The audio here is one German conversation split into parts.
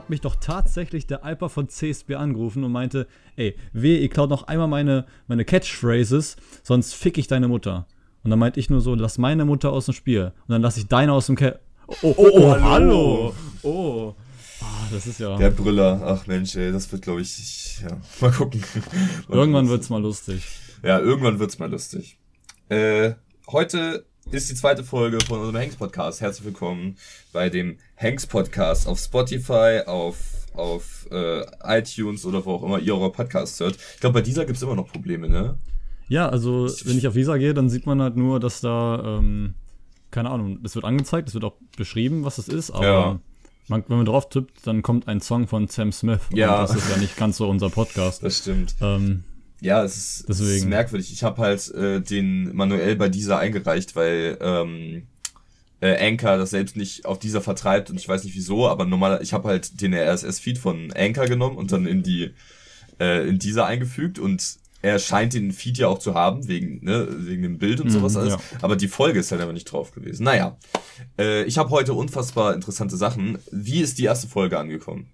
hat mich doch tatsächlich der Alper von CSB angerufen und meinte, ey, weh, ihr klaut noch einmal meine Catchphrases, sonst fick ich deine Mutter. Und dann meinte ich nur so, lass meine Mutter aus dem Spiel. Und dann lass ich deine aus dem hallo. Oh. Ah, das ist ja... Der Brüller. Ach Mensch, ey, das wird, glaube ich, ja, mal gucken. Irgendwann wird's mal lustig. Ja, irgendwann wird's mal lustig. Heute ist die zweite Folge von unserem Hanks-Podcast. Herzlich willkommen bei dem Hanks-Podcast auf Spotify, auf iTunes oder wo auch immer ihr eure Podcasts hört. Ich glaube, bei dieser gibt's immer noch Probleme, ne? Ja, also wenn ich auf Visa gehe, dann sieht man halt nur, dass da, keine Ahnung, das wird angezeigt, es wird auch beschrieben, was es ist, aber ja. wenn man drauf tippt, dann kommt ein Song von Sam Smith. Ja. Und das ist ja nicht ganz so unser Podcast. Das stimmt. Ja, es ist merkwürdig. Ich habe halt den manuell bei dieser eingereicht, weil Anchor das selbst nicht auf dieser vertreibt und ich weiß nicht wieso, aber ich habe halt den RSS-Feed von Anchor genommen und dann in dieser eingefügt und er scheint den Feed ja auch zu haben, wegen dem Bild und sowas alles, ja. Aber die Folge ist halt aber nicht drauf gewesen. Naja, ich habe heute unfassbar interessante Sachen. Wie ist die erste Folge angekommen?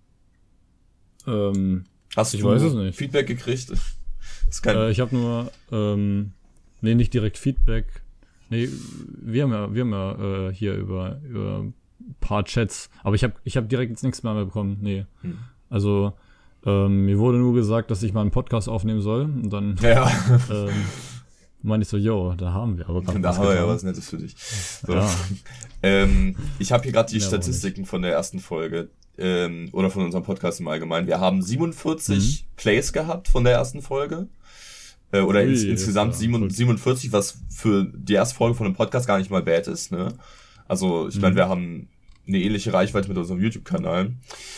Hast du weiß es nicht. Feedback gekriegt? Ich habe nur, nicht direkt Feedback. Nee, wir haben ja hier über ein paar Chats, aber ich hab direkt jetzt nichts mehr bekommen. Nee. Also, mir wurde nur gesagt, dass ich mal einen Podcast aufnehmen soll und dann meinte ich so, yo, da haben wir aber gerade was. Da haben wir ja was Nettes für dich. So. Ja. Ich habe hier gerade die Statistiken von der ersten Folge oder von unserem Podcast im Allgemeinen. Wir haben 47 Plays gehabt von der ersten Folge. Oder insgesamt 47, was für die erste Folge von einem Podcast gar nicht mal bad ist. Ne? Also ich meine, wir haben eine ähnliche Reichweite mit unserem YouTube-Kanal.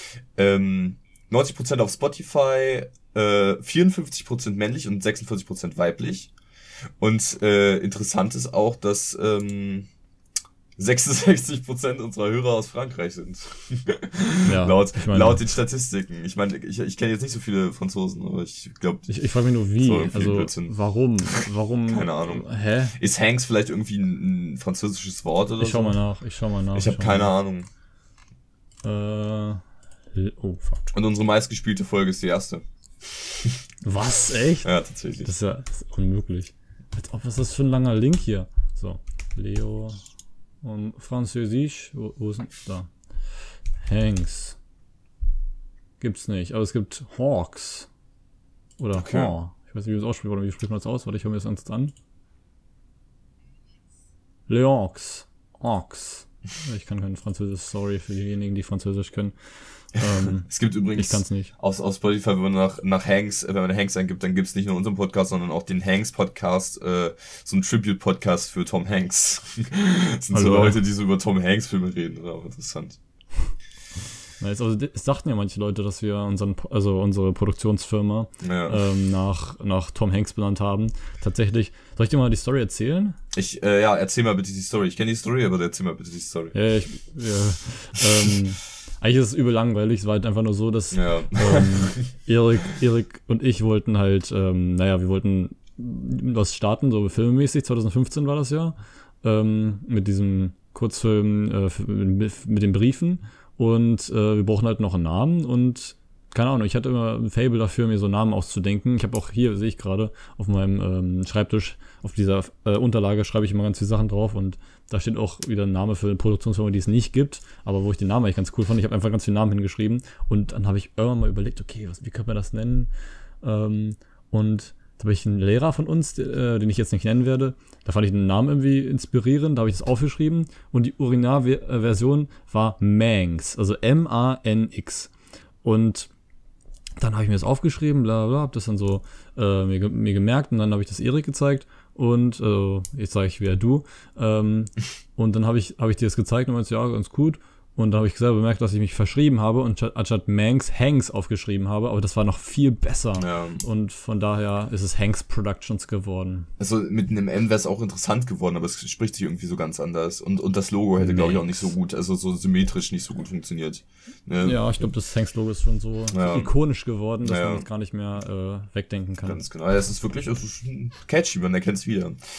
90% auf Spotify, 54% männlich und 46% weiblich. Und interessant ist auch, dass 66% unserer Hörer aus Frankreich sind. Ja, laut den Statistiken. Ich meine, ich kenne jetzt nicht so viele Franzosen, aber ich glaube... Ich frage mich nur, wie? Also, warum? Keine Ahnung. Hä? Ist Hanks vielleicht irgendwie ein französisches Wort oder so? Ich schau mal nach. Ich habe keine Ahnung. Oh, fuck. Und unsere meistgespielte Folge ist die erste. Was? Echt? Ja, tatsächlich. Das ist unmöglich. Was ist das für ein langer Link hier? So, Leo und Französisch. Wo ist denn da? Hanks. Gibt's nicht, aber es gibt Hawks. Oder okay. Haw. Ich weiß nicht, wie man es ausspricht, oder wie spricht man das aus? Warte, ich höre mir das ganz an. Leox. Hawks. Ich kann kein Französisch, sorry für diejenigen, die Französisch können. Es gibt übrigens, ich kann's nicht. Auf Spotify, wenn man nach Hanks, wenn man Hanks eingibt, dann gibt's nicht nur unseren Podcast, sondern auch den Hanks-Podcast, so ein Tribute-Podcast für Tom Hanks. Das sind so Leute, die so über Tom Hanks-Filme reden, aber interessant. Nice. Also es sagten ja manche Leute, dass wir unsere Produktionsfirma nach Tom Hanks benannt haben. Tatsächlich, soll ich dir mal die Story erzählen? Erzähl mal bitte die Story. Ich kenne die Story, aber erzähl mal bitte die Story. Eigentlich ist es übel langweilig. Es war halt einfach nur so, dass Erik und ich wollten halt, wir wollten was starten, so filmmäßig. 2015 war das ja. Mit diesem Kurzfilm, mit den Briefen. Und wir brauchen halt noch einen Namen und keine Ahnung, ich hatte immer ein Faible dafür, mir so Namen auszudenken. Ich habe auch hier, sehe ich gerade, auf meinem Schreibtisch, auf dieser Unterlage schreibe ich immer ganz viele Sachen drauf und da steht auch wieder ein Name für eine Produktionsfirma, die es nicht gibt, aber wo ich den Namen eigentlich ganz cool fand. Ich habe einfach ganz viele Namen hingeschrieben und dann habe ich irgendwann mal überlegt, okay, wie können wir das nennen? Und da habe ich einen Lehrer von uns, den ich jetzt nicht nennen werde, da fand ich den Namen irgendwie inspirierend, da habe ich das aufgeschrieben und die Originalversion war Manx, also M-A-N-X. Und dann habe ich mir das aufgeschrieben, bla bla, habe das dann so mir gemerkt und dann habe ich das Erik gezeigt und jetzt sage ich wieder du und dann habe ich dir das gezeigt und meinte, ja, ganz gut. Und da habe ich selber bemerkt, dass ich mich verschrieben habe und anstatt Manx Hanks aufgeschrieben habe, aber das war noch viel besser. Ja. Und von daher ist es Hanks Productions geworden. Also mit einem M wäre es auch interessant geworden, aber es spricht sich irgendwie so ganz anders. Und das Logo hätte, glaube ich, auch nicht so gut, also so symmetrisch nicht so gut funktioniert. Ja, ich glaube, das Hanks Logo ist schon so ikonisch geworden, dass man das gar nicht mehr wegdenken kann. Ganz genau. Es ist catchy, man erkennt es wieder.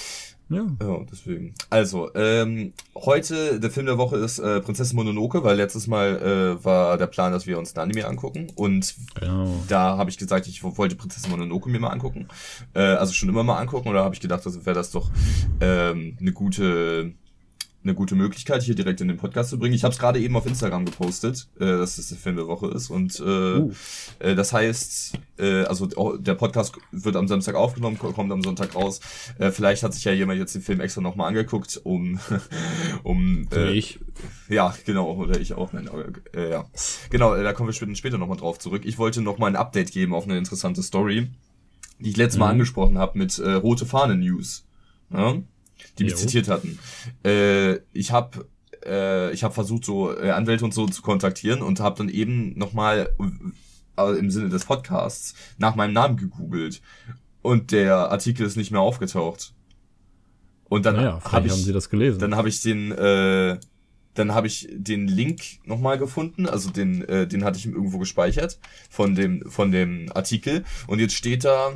Ja. Ja, deswegen. Also, heute, der Film der Woche ist Prinzessin Mononoke, weil letztes Mal war der Plan, dass wir uns ein Anime angucken. Und da habe ich gesagt, ich wollte Prinzessin Mononoke mir mal angucken. Also schon immer mal angucken. Und da habe ich gedacht, das wäre das doch eine gute Möglichkeit, hier direkt in den Podcast zu bringen. Ich habe es gerade eben auf Instagram gepostet, dass das der Film der Woche ist. Und das heißt, also der Podcast wird am Samstag aufgenommen, kommt am Sonntag raus. Vielleicht hat sich ja jemand jetzt den Film extra nochmal angeguckt, um ich. Ja, genau, oder ich auch. Nein, ja. Genau, da kommen wir später nochmal drauf zurück. Ich wollte nochmal ein Update geben auf eine interessante Story, die ich letztes Mal angesprochen habe mit Rote Fahne News. Ja? Die mich zitiert hatten. Ich habe versucht, so Anwälte und so zu kontaktieren und habe dann eben nochmal im Sinne des Podcasts nach meinem Namen gegoogelt. Und der Artikel ist nicht mehr aufgetaucht. Und dann haben Sie das gelesen. Dann habe ich den Link nochmal gefunden, also den hatte ich irgendwo gespeichert von dem Artikel. Und jetzt steht da,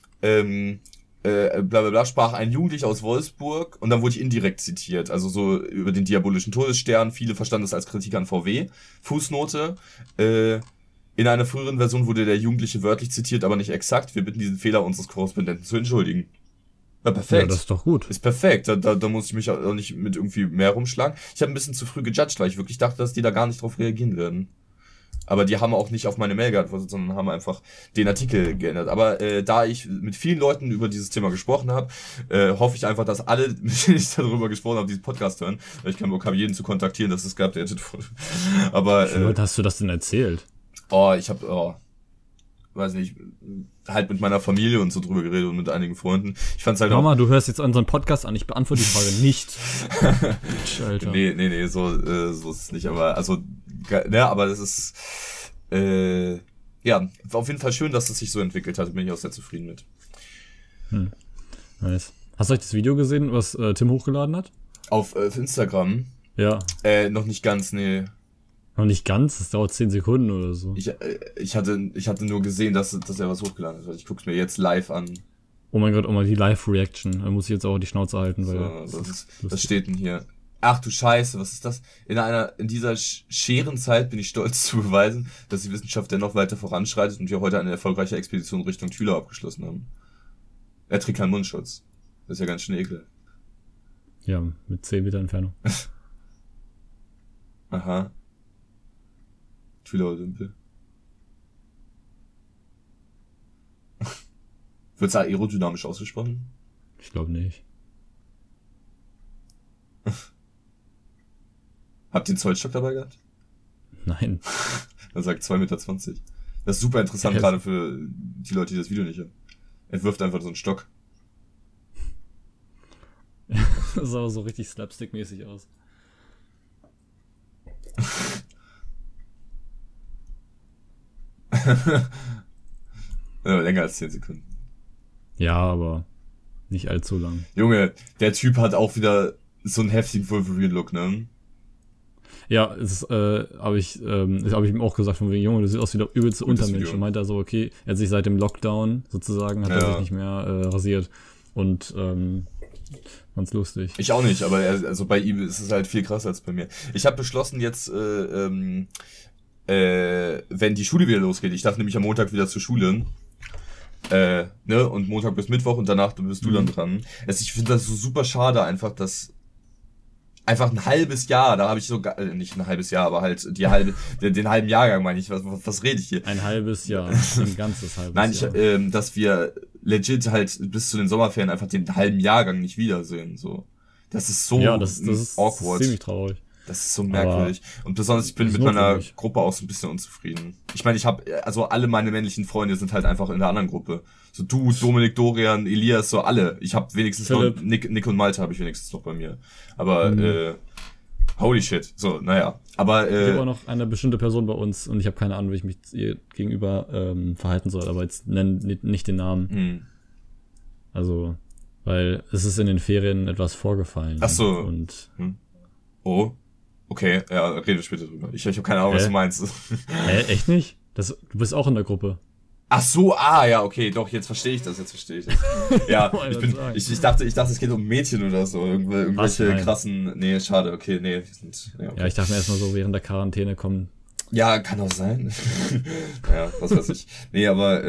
bla bla bla, sprach ein Jugendlicher aus Wolfsburg, und dann wurde ich indirekt zitiert, also so über den diabolischen Todesstern, viele verstanden das als Kritik an VW. Fußnote, in einer früheren Version wurde der Jugendliche wörtlich zitiert, aber nicht exakt. Wir bitten diesen Fehler unseres Korrespondenten zu entschuldigen. Ja, perfekt. Ja, das ist doch gut. Ist perfekt, da muss ich mich auch nicht mit irgendwie mehr rumschlagen. Ich habe ein bisschen zu früh gejudged, weil ich wirklich dachte, dass die da gar nicht drauf reagieren werden. Aber die haben auch nicht auf meine Mail geantwortet, sondern haben einfach den Artikel geändert. Aber da ich mit vielen Leuten über dieses Thema gesprochen habe, hoffe ich einfach, dass alle, mit denen ich darüber gesprochen habe, diesen Podcast hören. Weil ich keinen Bock habe, jeden zu kontaktieren, dass es geupdatet wurde. Aber wie Leute hast du das denn erzählt? Weiß nicht, halt mit meiner Familie und so drüber geredet und mit einigen Freunden. Ich fand's halt Mama, du hörst jetzt unseren Podcast an, ich beantworte die Frage nicht. Alter. Nee, so ist es nicht, aber aber das ist auf jeden Fall schön, dass es sich so entwickelt hat, bin ich auch sehr zufrieden mit. Nice. Hast du euch das Video gesehen, was Tim hochgeladen hat? Auf Instagram? Ja. Noch nicht ganz, nee. Noch nicht ganz, das dauert 10 Sekunden oder so. Ich hatte nur gesehen, dass er was hochgeladen hat. Ich guck's mir jetzt live an. Oh mein Gott, mal die Live-Reaction. Da muss ich jetzt auch die Schnauze halten, weil. So, was steht denn hier? Ach du Scheiße, was ist das? In dieser scheren Zeit bin ich stolz zu beweisen, dass die Wissenschaft dennoch weiter voranschreitet und wir heute eine erfolgreiche Expedition Richtung Thüla abgeschlossen haben. Er trägt keinen Mundschutz. Das ist ja ganz schön ekel. Ja, mit 10 Meter Entfernung. Aha. Thüla-Olympe. Wird's da aerodynamisch ausgesprochen? Ich glaube nicht. Habt ihr einen Zollstock dabei gehabt? Nein. Er sagt 2,20 Meter. Das ist super interessant, gerade für die Leute, die das Video nicht haben. Er wirft einfach so einen Stock. Das sah aber so richtig slapstick-mäßig aus. Ja, länger als 10 Sekunden. Ja, aber nicht allzu lang. Junge, der Typ hat auch wieder so einen heftigen Wolverine-Look, ne? Ja, habe ich ihm auch gesagt, von wegen, Junge, du siehst aus wie der übelste Untermensch. Und meinte er so, okay, er hat sich seit dem Lockdown sozusagen, hat er sich nicht mehr rasiert. Und fand's lustig. Ich auch nicht, aber bei ihm ist es halt viel krasser als bei mir. Ich habe beschlossen jetzt, wenn die Schule wieder losgeht, ich darf nämlich am Montag wieder zur Schule, und Montag bis Mittwoch und danach bist du dann dran. Ich finde das so super schade einfach, dass einfach ein halbes Jahr, da habe ich so, nicht ein halbes Jahr, aber halt den halben Jahrgang meine ich, was rede ich hier? Ein halbes Jahr, ein ganzes halbes Jahr. Nein, dass wir legit halt bis zu den Sommerferien einfach den halben Jahrgang nicht wiedersehen, so. Das ist so das ist awkward. Ziemlich traurig. Das ist so merkwürdig. Und besonders, ich bin mit meiner Gruppe auch so ein bisschen unzufrieden. Ich meine, alle meine männlichen Freunde sind halt einfach in der anderen Gruppe. So du, Dominik, Dorian, Elias, so alle. Ich habe wenigstens Philipp. noch, Nick und Malte habe ich wenigstens noch bei mir. Aber, holy shit. So, naja. Aber, ich habe auch noch eine bestimmte Person bei uns und ich habe keine Ahnung, wie ich mich ihr gegenüber verhalten soll, aber jetzt nenn nicht den Namen. Also, weil es ist in den Ferien etwas vorgefallen. Ach so. Und Oh. Okay, ja, reden wir später drüber. Ich habe keine Ahnung, was du meinst. Echt nicht? Du bist auch in der Gruppe. Ach so, ja, okay, doch, jetzt verstehe ich das. Ja, ich dachte, es geht um Mädchen oder so, irgendwelche krassen, nee, schade, okay, nee. Okay. Ja, ich dachte mir erstmal so, während der Quarantäne kommen. Ja, kann auch sein. Ja, was weiß ich. Nee, aber,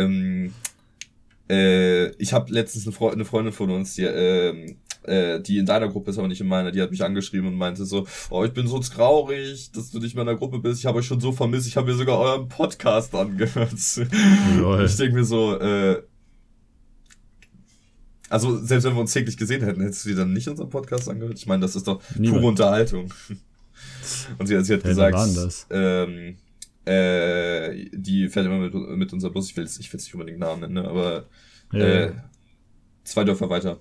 ich habe letztens eine Freundin von uns, die in deiner Gruppe ist, aber nicht in meiner, die hat mich angeschrieben und meinte so, oh, ich bin so traurig, dass du nicht mehr in der Gruppe bist, ich habe euch schon so vermisst, ich habe mir sogar euren Podcast angehört. Lol. Ich denke mir so, also selbst wenn wir uns täglich gesehen hätten, hättest du dir dann nicht unseren Podcast angehört? Ich meine, das ist doch pure Unterhaltung. Und sie hat gesagt, die fährt immer mit unserem Bus, ich will jetzt nicht unbedingt Namen nennen, ne, aber 2 Dörfer weiter.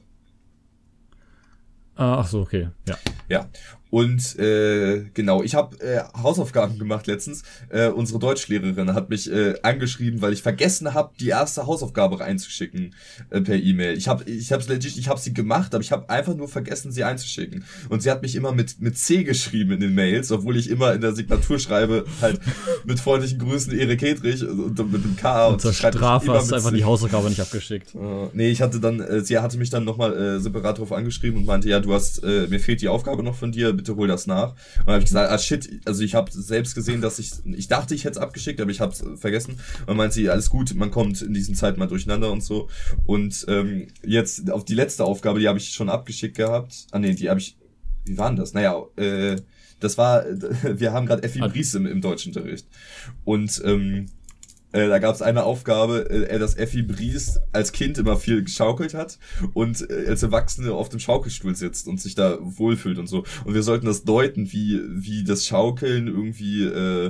Ach so, okay, ja. Ja, und genau, ich habe Hausaufgaben gemacht letztens. Unsere Deutschlehrerin hat mich angeschrieben, weil ich vergessen habe, die erste Hausaufgabe reinzuschicken per E-Mail. Ich habe sie gemacht, aber ich habe einfach nur vergessen, sie einzuschicken. Und sie hat mich immer mit C geschrieben in den Mails, obwohl ich immer in der Signatur schreibe, halt mit freundlichen Grüßen Erik Hedrich und mit dem K. Und zur Strafe hast du einfach die Hausaufgabe nicht abgeschickt. Nee, sie hatte mich dann nochmal separat drauf angeschrieben und meinte, ja, mir fehlt die Aufgabe noch von dir, bitte hol das nach. Und dann habe ich gesagt, shit, also ich habe selbst gesehen, dass ich dachte, ich hätte es abgeschickt, aber ich habe es vergessen. Und dann meinte sie, alles gut, man kommt in diesen Zeiten mal durcheinander und so. Und jetzt auf die letzte Aufgabe, die habe ich schon abgeschickt gehabt. Wie war denn das? Naja, wir haben gerade Effi Briest im Deutschunterricht. Und da gab es eine Aufgabe, dass Effi Briest als Kind immer viel geschaukelt hat und als Erwachsene auf dem Schaukelstuhl sitzt und sich da wohlfühlt und so. Und wir sollten das deuten, wie das Schaukeln irgendwie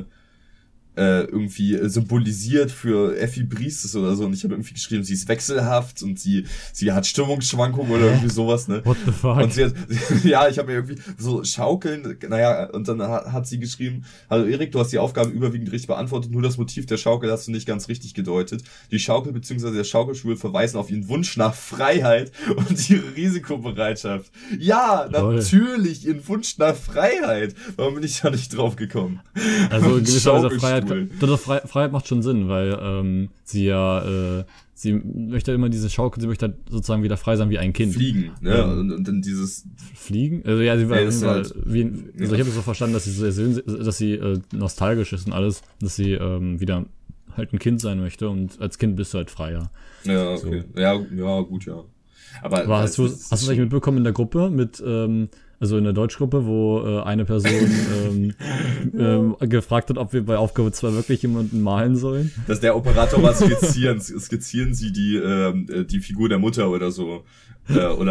symbolisiert für Effi Briest ist oder so. Und ich habe irgendwie geschrieben, sie ist wechselhaft und sie hat Stimmungsschwankungen oder irgendwie sowas, ne? What the fuck? Und ja, ich habe mir irgendwie so schaukeln, naja, und dann hat sie geschrieben, hallo Erik, du hast die Aufgaben überwiegend richtig beantwortet, nur das Motiv der Schaukel hast du nicht ganz richtig gedeutet. Die Schaukel bzw. der Schaukelstuhl verweisen auf ihren Wunsch nach Freiheit und ihre Risikobereitschaft. Ja, natürlich, ihren Wunsch nach Freiheit. Warum bin ich da nicht drauf gekommen? Also gewisserweise Freiheit macht schon Sinn, weil sie möchte immer diese Schaukel, sie möchte halt sozusagen wieder frei sein wie ein Kind. Fliegen, ne? Und dann dieses Fliegen? Also ja, sie war halt, ich habe es so verstanden, dass sie nostalgisch ist und alles, dass sie wieder halt ein Kind sein möchte und als Kind bist du halt freier. Ja, okay. So. Ja, gut, ja. Aber hast du es eigentlich mitbekommen in der Gruppe mit also in der Deutschgruppe, wo eine Person gefragt hat, ob wir bei Aufgabe 2 wirklich jemanden malen sollen? Dass der Operator war skizzieren Sie die Figur der Mutter oder so. Und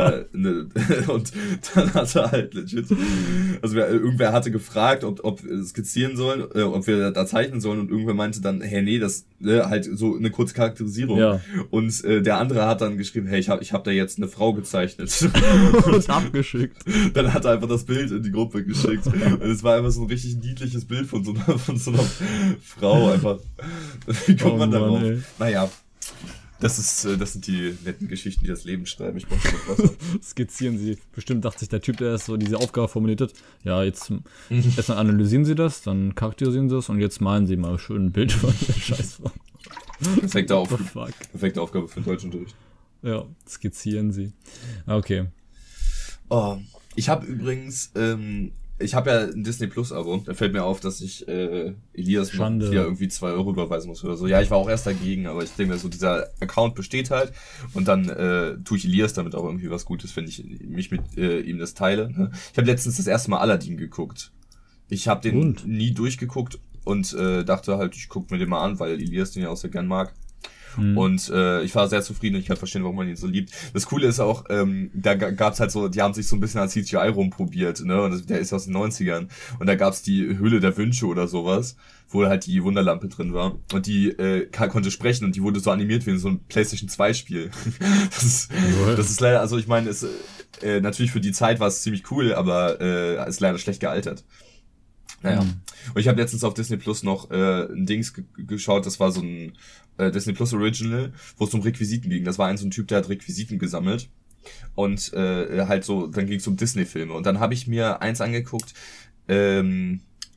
dann hat er halt legit, also irgendwer hatte gefragt, ob skizzieren sollen, ob wir da zeichnen sollen und irgendwer meinte dann, hey, nee, das halt so eine kurze Charakterisierung. Ja. Und der andere hat dann geschrieben, hey, ich hab da jetzt eine Frau gezeichnet. Und abgeschickt. Dann hat er einfach das Bild in die Gruppe geschickt. Und es war einfach so ein richtig niedliches Bild von so einer Frau einfach. Wie kommt man darauf? Naja. Das sind die netten Geschichten, die das Leben schreiben. Ich brauche noch Wasser. Skizzieren Sie. Bestimmt dachte sich der Typ, der so diese Aufgabe formuliert hat, ja, jetzt erstmal analysieren Sie das, dann charakterisieren Sie das und jetzt malen Sie mal schön ein Bild von der Scheißfrau. Perfekte Aufgabe für den Deutschunterricht. Ja, skizzieren Sie. Okay. Oh, ich habe übrigens, ich habe ja ein Disney Plus Abo. Da fällt mir auf, dass ich Elias hier irgendwie 2 Euro überweisen muss oder so. Ja, ich war auch erst dagegen, aber ich denke mir so, dieser Account besteht halt und dann tue ich Elias damit auch irgendwie was Gutes, wenn ich mich mit ihm das teile. Ne? Ich habe letztens das erste Mal Aladdin geguckt. Ich habe den nie durchgeguckt und dachte halt, ich gucke mir den mal an, weil Elias den ja auch sehr gern mag. Und ich war sehr zufrieden und ich kann verstehen, warum man ihn so liebt. Das Coole ist auch, da gab's halt so, die haben sich so ein bisschen an CGI rumprobiert, ne? Und der ist aus den 90ern. Und da gab's die Höhle der Wünsche oder sowas, wo halt die Wunderlampe drin war. Und die konnte sprechen und die wurde so animiert wie in so einem PlayStation 2 Spiel. Das ist leider, also ich meine, natürlich für die Zeit war es ziemlich cool, aber ist leider schlecht gealtert. Naja. Und ich habe letztens auf Disney Plus noch ein Dings geschaut, das war so ein Disney Plus Original, wo es um Requisiten ging. Das war so ein Typ, der hat Requisiten gesammelt. Und halt so, dann ging es um Disney-Filme. Und dann habe ich mir eins angeguckt,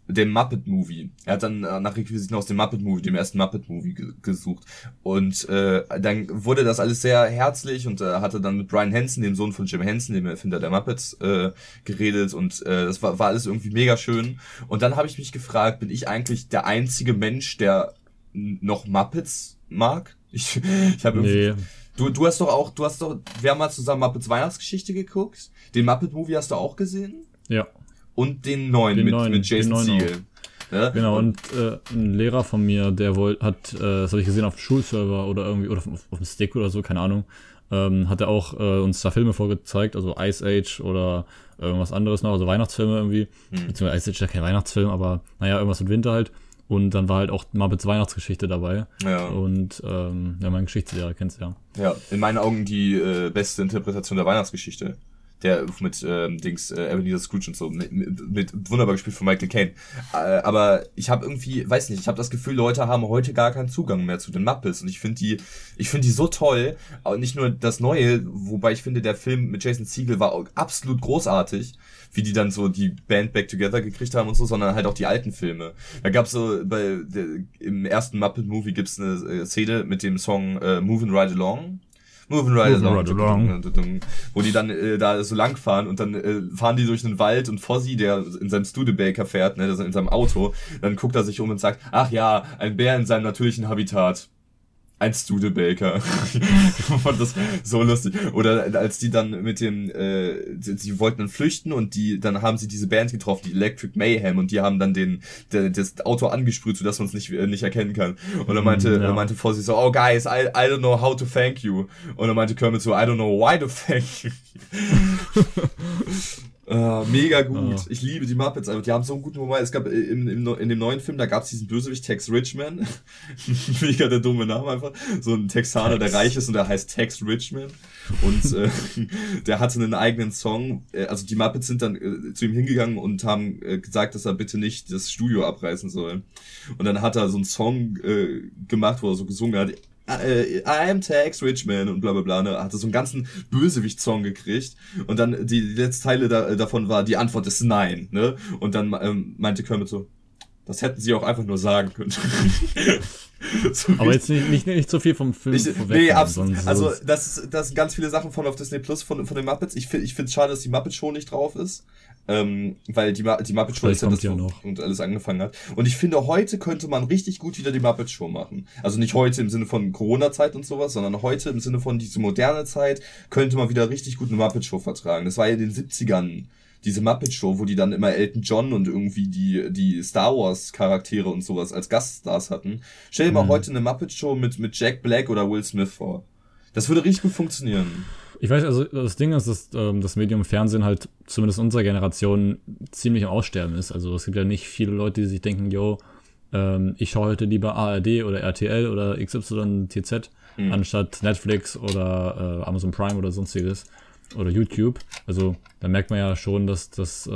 dem Muppet-Movie. Er hat dann nach Requisiten aus dem Muppet-Movie, dem ersten Muppet-Movie gesucht. Und dann wurde das alles sehr herzlich und hatte dann mit Brian Henson, dem Sohn von Jim Henson, dem Erfinder der Muppets, geredet und das war alles irgendwie mega schön. Und dann habe ich mich gefragt, bin ich eigentlich der einzige Mensch, der noch Muppets mag? Ich habe irgendwie... Nee. Du hast doch, wir haben mal zusammen Muppets Weihnachtsgeschichte geguckt. Den Muppet-Movie hast du auch gesehen? Ja. Und den neuen mit Jason Segel. Ja? Genau, und ein Lehrer von mir, der das habe ich gesehen auf dem Schulserver oder irgendwie, oder auf dem Stick oder so, keine Ahnung, hat er auch uns da Filme vorgezeigt, also Ice Age oder irgendwas anderes noch, also Weihnachtsfilme irgendwie. Beziehungsweise Ice Age ist ja kein Weihnachtsfilm, aber naja, irgendwas mit Winter halt. Und dann war halt auch Muppets Weihnachtsgeschichte dabei. Ja. Und mein Geschichtslehrer kennst du ja. Ja, in meinen Augen die beste Interpretation der Weihnachtsgeschichte. Der mit Ebenezer Scrooge und so, mit wunderbar gespielt von Michael Caine. Aber ich habe irgendwie, weiß nicht, ich habe das Gefühl, Leute haben heute gar keinen Zugang mehr zu den Muppets. Und ich finde die so toll. Aber nicht nur das Neue, wobei ich finde, der Film mit Jason Segel war absolut großartig, wie die dann so die Band back together gekriegt haben und so, sondern halt auch die alten Filme. Da gab's so, im ersten Muppet-Movie gibt's eine Szene mit dem Song Movin' Right Along. Moving Right Along. Wo die dann da so lang fahren und dann fahren die durch einen Wald und Fozzie, der in seinem Studebaker fährt, ne, in seinem Auto, dann guckt er sich um und sagt, ach ja, ein Bär in seinem natürlichen Habitat. Ein Studebaker. Ich fand das so lustig. Oder als die dann mit dem, sie wollten dann flüchten und dann haben sie diese Band getroffen, die Electric Mayhem, und die haben dann das Auto angesprüht, sodass man es nicht erkennen kann. Und dann meinte Fozzie so, oh guys, I don't know how to thank you. Und dann meinte Kermit so, I don't know why to thank you. Mega gut. Oh. Ich liebe die Muppets. Also die haben so einen guten Moment. Es gab in dem neuen Film, da gab es diesen Bösewicht Tex Richman. Mega der dumme Name einfach. So ein Texaner, der reich ist und der heißt Tex Richman. Und der hatte einen eigenen Song. Also die Muppets sind dann zu ihm hingegangen und haben gesagt, dass er bitte nicht das Studio abreißen soll. Und dann hat er so einen Song gemacht, wo er so gesungen hat, I am Tex Richman und bla bla bla, ne, hatte so einen ganzen Bösewicht-Song gekriegt und dann die letzte Teile davon war, die Antwort ist nein, ne, und dann meinte Kermit so, das hätten sie auch einfach nur sagen können. So aber jetzt nicht so viel vom Film vorweg. Nee, absolut. Also das sind ganz viele Sachen auf Disney Plus von den Muppets. Ich finde schade, dass die Muppet Show nicht drauf ist. Weil die Muppet Show ist ja das, und alles angefangen hat. Und ich finde, heute könnte man richtig gut wieder die Muppet Show machen. Also nicht heute im Sinne von Corona-Zeit und sowas, sondern heute im Sinne von diese moderne Zeit könnte man wieder richtig gut eine Muppet Show vertragen. Das war ja in den 70ern, diese Muppet Show, wo die dann immer Elton John und irgendwie die Star Wars Charaktere und sowas als Gaststars hatten. Stell dir mal heute eine Muppet Show mit Jack Black oder Will Smith vor. Das würde richtig gut funktionieren. Ich weiß, also das Ding ist, dass das Medium Fernsehen halt zumindest unserer Generation ziemlich am Aussterben ist. Also es gibt ja nicht viele Leute, die sich denken, ich schaue heute lieber ARD oder RTL oder XYTZ anstatt Netflix oder Amazon Prime oder sonstiges oder YouTube. Also da merkt man ja schon, dass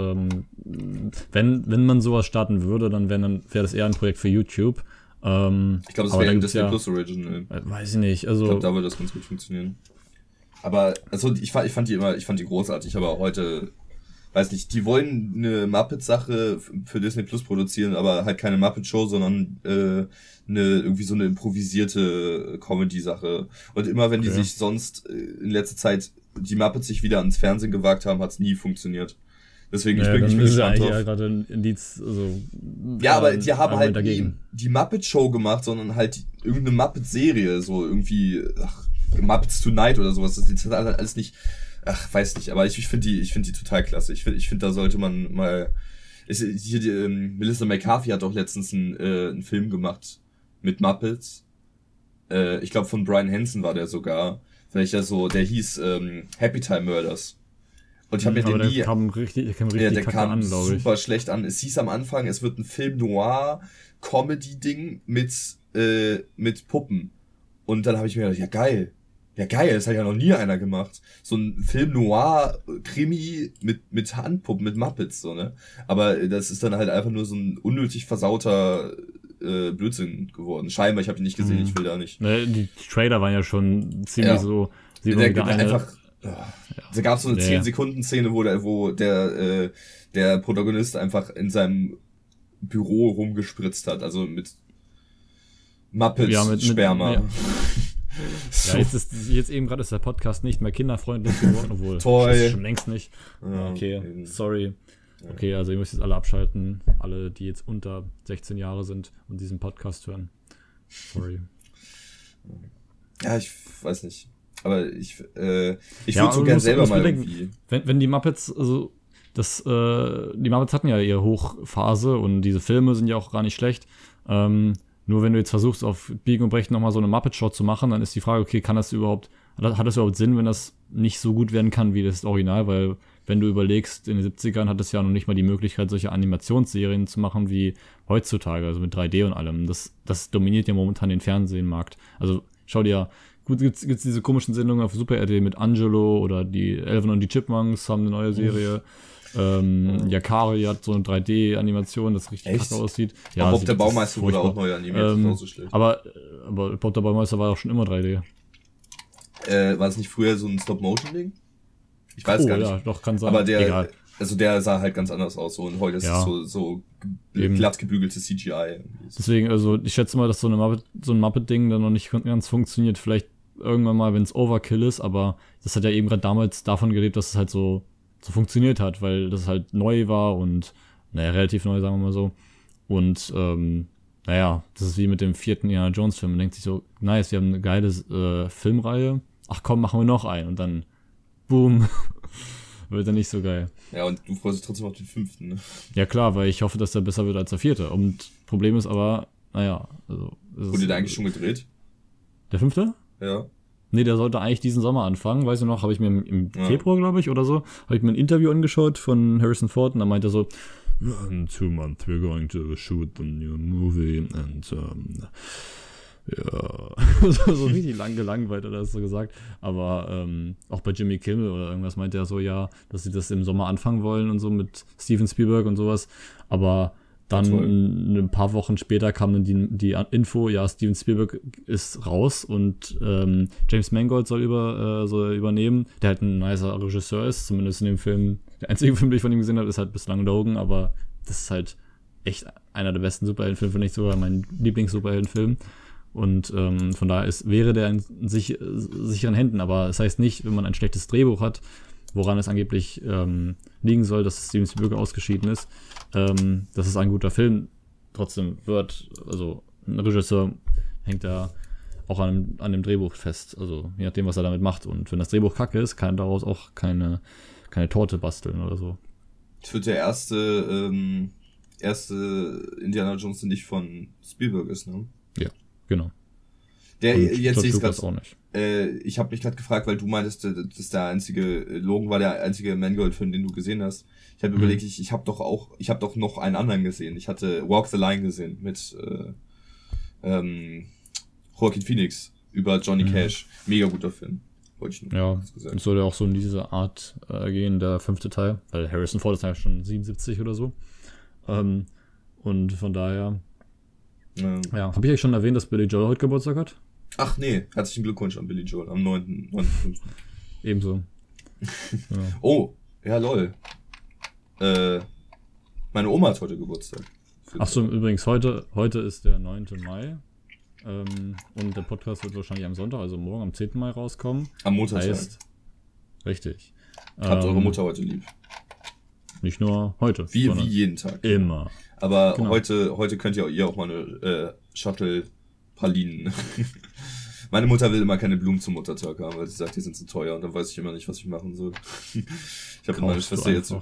wenn man sowas starten würde, dann wäre das eher ein Projekt für YouTube. Ich glaube, das wäre ein Disney Plus Original. Weiß ich nicht. Also, ich glaube, da würde das ganz gut funktionieren. Aber, also, ich fand die großartig, aber heute, weiß nicht, die wollen eine Muppet-Sache für Disney Plus produzieren, aber halt keine Muppet-Show, sondern, irgendwie so eine improvisierte Comedy-Sache. Und immer wenn die sich sonst in letzter Zeit, die Muppets sich wieder ans Fernsehen gewagt haben, hat's nie funktioniert. Deswegen, ich bin gespannt drauf. Ja, gerade ein Indiz, also, ja, aber die haben halt die Muppet-Show gemacht, sondern halt irgendeine Muppet-Serie, so irgendwie, Muppets Tonight oder sowas, das ist halt alles nicht, weiß nicht, aber ich finde die total klasse. Ich finde, da sollte man mal, Melissa McCarthy hat auch letztens einen Film gemacht mit Muppets. Ich glaube, von Brian Henson war der sogar, der hieß Happy Time Murders. Und ich habe mir den nie... Der kam richtig kam super schlecht an. Es hieß am Anfang, es wird ein Film Noir Comedy-Ding mit Puppen. Und dann habe ich mir gedacht, ja geil, das hat ja noch nie einer gemacht. So ein Film Noir Krimi mit Handpuppen, mit Muppets, so, ne? Aber das ist dann halt einfach nur so ein unnötig versauter Blödsinn geworden. Scheinbar, ich habe ihn nicht gesehen, ich will da nicht. Ne, die Trailer waren ja schon ziemlich so... Da gab es so eine 10-Sekunden-Szene, wo der Protagonist einfach in seinem Büro rumgespritzt hat, also mit Muppets-Sperma. So. Ja, jetzt eben gerade ist der Podcast nicht mehr kinderfreundlich geworden, obwohl Toll. Das ist schon längst nicht. Ja, okay, eben. Sorry. Ja. Okay, also ihr müsst jetzt alle abschalten, alle, die jetzt unter 16 Jahre sind und diesen Podcast hören. Sorry. Ja, ich weiß nicht. Aber ich würde so gern selber mal irgendwie... Wenn die Muppets, also die Muppets hatten ja ihre Hochphase und diese Filme sind ja auch gar nicht schlecht. Nur wenn du jetzt versuchst, auf Biegen und Brechen nochmal so eine Muppet-Show zu machen, dann ist die Frage, okay, hat das überhaupt Sinn, wenn das nicht so gut werden kann wie das Original? Weil, wenn du überlegst, in den 70ern hat es ja noch nicht mal die Möglichkeit, solche Animationsserien zu machen wie heutzutage, also mit 3D und allem. Das dominiert ja momentan den Fernsehmarkt. Also, schau dir, gut, gibt's diese komischen Sendungen auf Super RTL mit Angelo oder die Alvin und die Chipmunks haben eine neue Serie. Yakari hat so eine 3D-Animation, das richtig kacke aussieht. Ja, Bob der Baumeister wurde auch neu animiert, das ist auch so schlecht. Aber Bob der Baumeister war auch schon immer 3D. War das nicht früher so ein Stop-Motion-Ding? Ich weiß gar nicht. Ja, doch, kann sein. Aber der sah halt ganz anders aus, so, und heute ist es so glatt gebügelte CGI. Deswegen, also ich schätze mal, dass so ein Muppet-Ding dann noch nicht ganz funktioniert. Vielleicht irgendwann mal, wenn es Overkill ist, aber das hat ja eben gerade damals davon gelebt, dass es halt so funktioniert hat, weil das halt neu war und, relativ neu, sagen wir mal so. Und, das ist wie mit dem 4. Indiana Jones Film. Man denkt sich so, nice, wir haben eine geile Filmreihe. Ach komm, machen wir noch einen. Und dann, boom, wird dann nicht so geil. Ja, und du freust dich trotzdem auf den 5. Ne? Ja klar, weil ich hoffe, dass der besser wird als der 4. Und Problem ist aber, also... Wurde der eigentlich schon gedreht? Der 5.? Ja. Nee, der sollte eigentlich diesen Sommer anfangen, weißt du noch, habe ich mir im Februar, glaube ich, oder so, habe ich mir ein Interview angeschaut von Harrison Ford und da meinte er so, in 2 months we're going to shoot the new movie and so richtig gelangweilt hat er das so gesagt, aber auch bei Jimmy Kimmel oder irgendwas meinte er so, ja, dass sie das im Sommer anfangen wollen und so mit Steven Spielberg und sowas, aber dann ein paar Wochen später kam dann die Info, ja, Steven Spielberg ist raus und James Mangold soll übernehmen, der halt ein nicer Regisseur ist, zumindest in dem Film. Der einzige Film, den ich von ihm gesehen habe, ist halt bislang Logan, aber das ist halt echt einer der besten Superheldenfilme, finde ich sogar mein Lieblings-Superheldenfilm. Und von daher wäre der in sicheren Händen, aber das heißt nicht, wenn man ein schlechtes Drehbuch hat, woran es angeblich liegen soll, dass Steven Spielberg ausgeschieden ist, dass es ein guter Film trotzdem wird. Also ein Regisseur hängt da auch an dem Drehbuch fest, also je nachdem, was er damit macht. Und wenn das Drehbuch kacke ist, kann er daraus auch keine Torte basteln oder so. Das wird der erste Indiana Jones, der nicht von Spielberg ist, ne? Ja, genau. Der und jetzt sehe ich gerade auch nicht. Ich habe mich gerade gefragt, weil du meintest, dass der einzige Logan war der einzige Mangold-Film, den du gesehen hast. Ich habe überlegt, ich habe doch noch einen anderen gesehen. Ich hatte Walk the Line gesehen mit Joaquin Phoenix über Johnny Cash. Mega guter Film. Wollte ich nur gesagt. Es soll ja auch so in diese Art gehen, der 5. Teil, weil Harrison Ford ist ja schon 77 oder so. Und von daher habe ich euch schon erwähnt, dass Billy Joel heute Geburtstag hat? Ach nee, herzlichen Glückwunsch an Billy Joel am 9.5. Ebenso. Ja. Oh, ja lol. Meine Oma hat heute Geburtstag. Achso, übrigens, heute ist der 9. Mai. Und der Podcast wird wahrscheinlich am Sonntag, also morgen am 10. Mai rauskommen. Am Montag. Heißt, richtig. Habt eure Mutter heute lieb. Nicht nur heute. Wie jeden Tag. Immer. Aber genau. Heute könnt ihr auch mal eine Shuttle-Pralinen. Meine Mutter will immer keine Blumen zum Muttertag haben, weil sie sagt, die sind zu teuer und dann weiß ich immer nicht, was ich machen soll. Ich habe mit meiner Schwester jetzt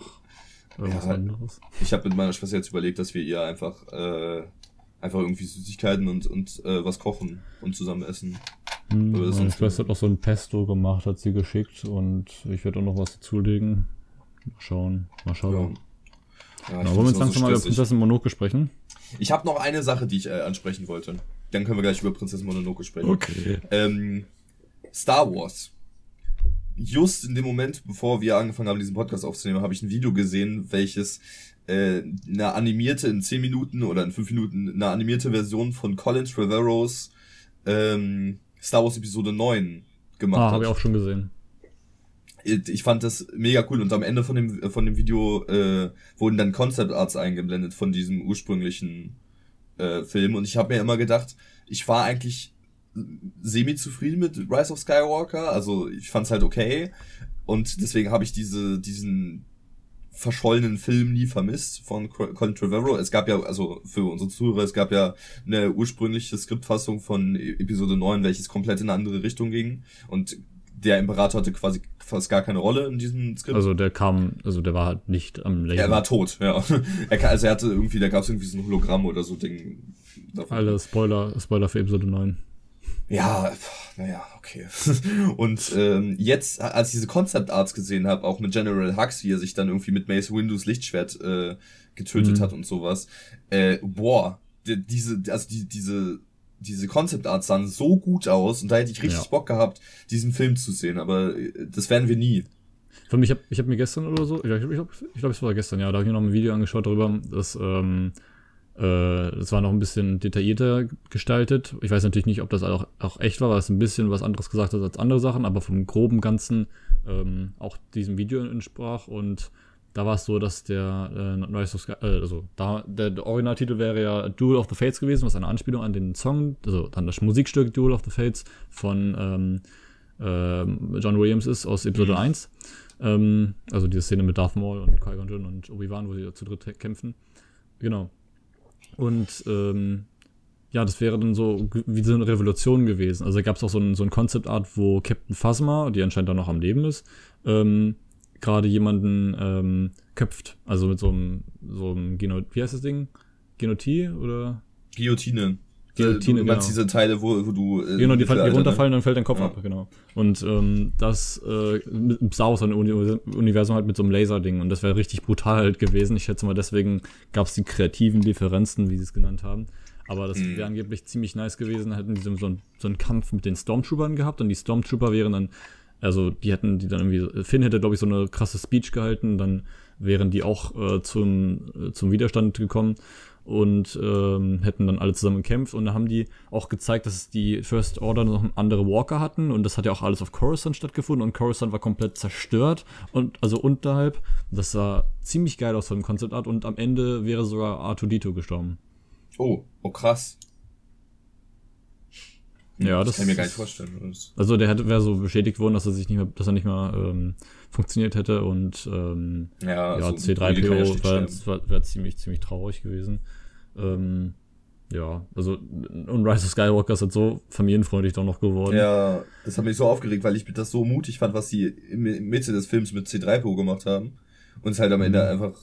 überlegt, dass wir ihr einfach irgendwie Süßigkeiten und was kochen und zusammen essen. Meine Schwester hat auch so ein Pesto gemacht, hat sie geschickt und ich werde auch noch was dazulegen. Mal schauen. Ja, wollen wir jetzt langsam mal über Prinzessin Mononoke sprechen? Ich habe noch eine Sache, die ich ansprechen wollte. Dann können wir gleich über Prinzessin Mononoke sprechen. Okay. Star Wars. Just in dem Moment, bevor wir angefangen haben, diesen Podcast aufzunehmen, habe ich ein Video gesehen, welches eine animierte in 10 Minuten oder in 5 Minuten eine animierte Version von Colin Trevorrows Star Wars Episode 9 gemacht hat. Habe ich auch schon gesehen. Ich fand das mega cool und am Ende von dem Video wurden dann Concept Arts eingeblendet von diesem ursprünglichen Film und ich habe mir immer gedacht, ich war eigentlich semi-zufrieden mit Rise of Skywalker, also ich fand's halt okay und deswegen habe ich diesen verschollenen Film nie vermisst von Colin Trevorrow. Es gab ja, also für unsere Zuhörer, es gab ja eine ursprüngliche Skriptfassung von Episode 9, welches komplett in eine andere Richtung ging und der Imperator hatte quasi fast gar keine Rolle in diesem Skript. Also der war halt nicht am Leben. Er war tot, ja. Da gab es irgendwie so ein Hologramm oder so Ding. Alle Spoiler für Episode 9. Ja, naja, okay. Und jetzt, als ich diese Concept Arts gesehen habe, auch mit General Hux, wie er sich dann irgendwie mit Mace Windu's Lichtschwert getötet hat und sowas, diese Concept Arts sahen so gut aus und da hätte ich richtig Bock gehabt, diesen Film zu sehen, aber das werden wir nie. Ich hab mir gestern oder so, ich glaube, es war gestern, ja, da habe ich mir noch ein Video angeschaut darüber, dass das war noch ein bisschen detaillierter gestaltet. Ich weiß natürlich nicht, ob das auch echt war, weil es ein bisschen was anderes gesagt hat als andere Sachen, aber vom groben Ganzen auch diesem Video entsprach. Und da war es so, dass der Originaltitel wäre ja Duel of the Fates gewesen, was eine Anspielung an den Song, also an das Musikstück Duel of the Fates von John Williams ist aus Episode 1. Also diese Szene mit Darth Maul und Qui-Gon Jinn und Obi-Wan, wo sie zu dritt kämpfen. Genau. Und das wäre dann so wie so eine Revolution gewesen. Also da gab es auch so ein Concept Art, wo Captain Phasma, die anscheinend dann noch am Leben ist, gerade jemanden köpft. Also mit so einem wie heißt das Ding? Guillotine oder? Guillotine. Du meinst diese Teile, wo du... genau, die runterfallen, dann fällt dein Kopf ab, genau. Und das mit Star Wars Universum halt mit so einem Laserding und das wäre richtig brutal halt gewesen. Ich schätze mal, deswegen gab es die kreativen Differenzen, wie sie es genannt haben. Aber das wäre angeblich ziemlich nice gewesen, hätten die so einen Kampf mit den Stormtroopern gehabt und die Stormtrooper wären dann, also Finn hätte, glaube ich, so eine krasse Speech gehalten, dann wären die auch zum Widerstand gekommen und hätten dann alle zusammen gekämpft und da haben die auch gezeigt, dass die First Order noch andere Walker hatten und das hat ja auch alles auf Coruscant stattgefunden und Coruscant war komplett zerstört und also unterhalb. Das sah ziemlich geil aus von dem Concept Art und am Ende wäre sogar R2-D2 gestorben. Oh krass. Ja, das kann ich mir gar nicht vorstellen. Also der wäre so beschädigt worden, dass er nicht mehr funktioniert hätte und C3PO wäre ziemlich traurig gewesen. Also und Rise of Skywalker ist halt so familienfreundlich doch noch geworden. Ja, das hat mich so aufgeregt, weil ich das so mutig fand, was sie in Mitte des Films mit C3PO gemacht haben und es halt am Ende einfach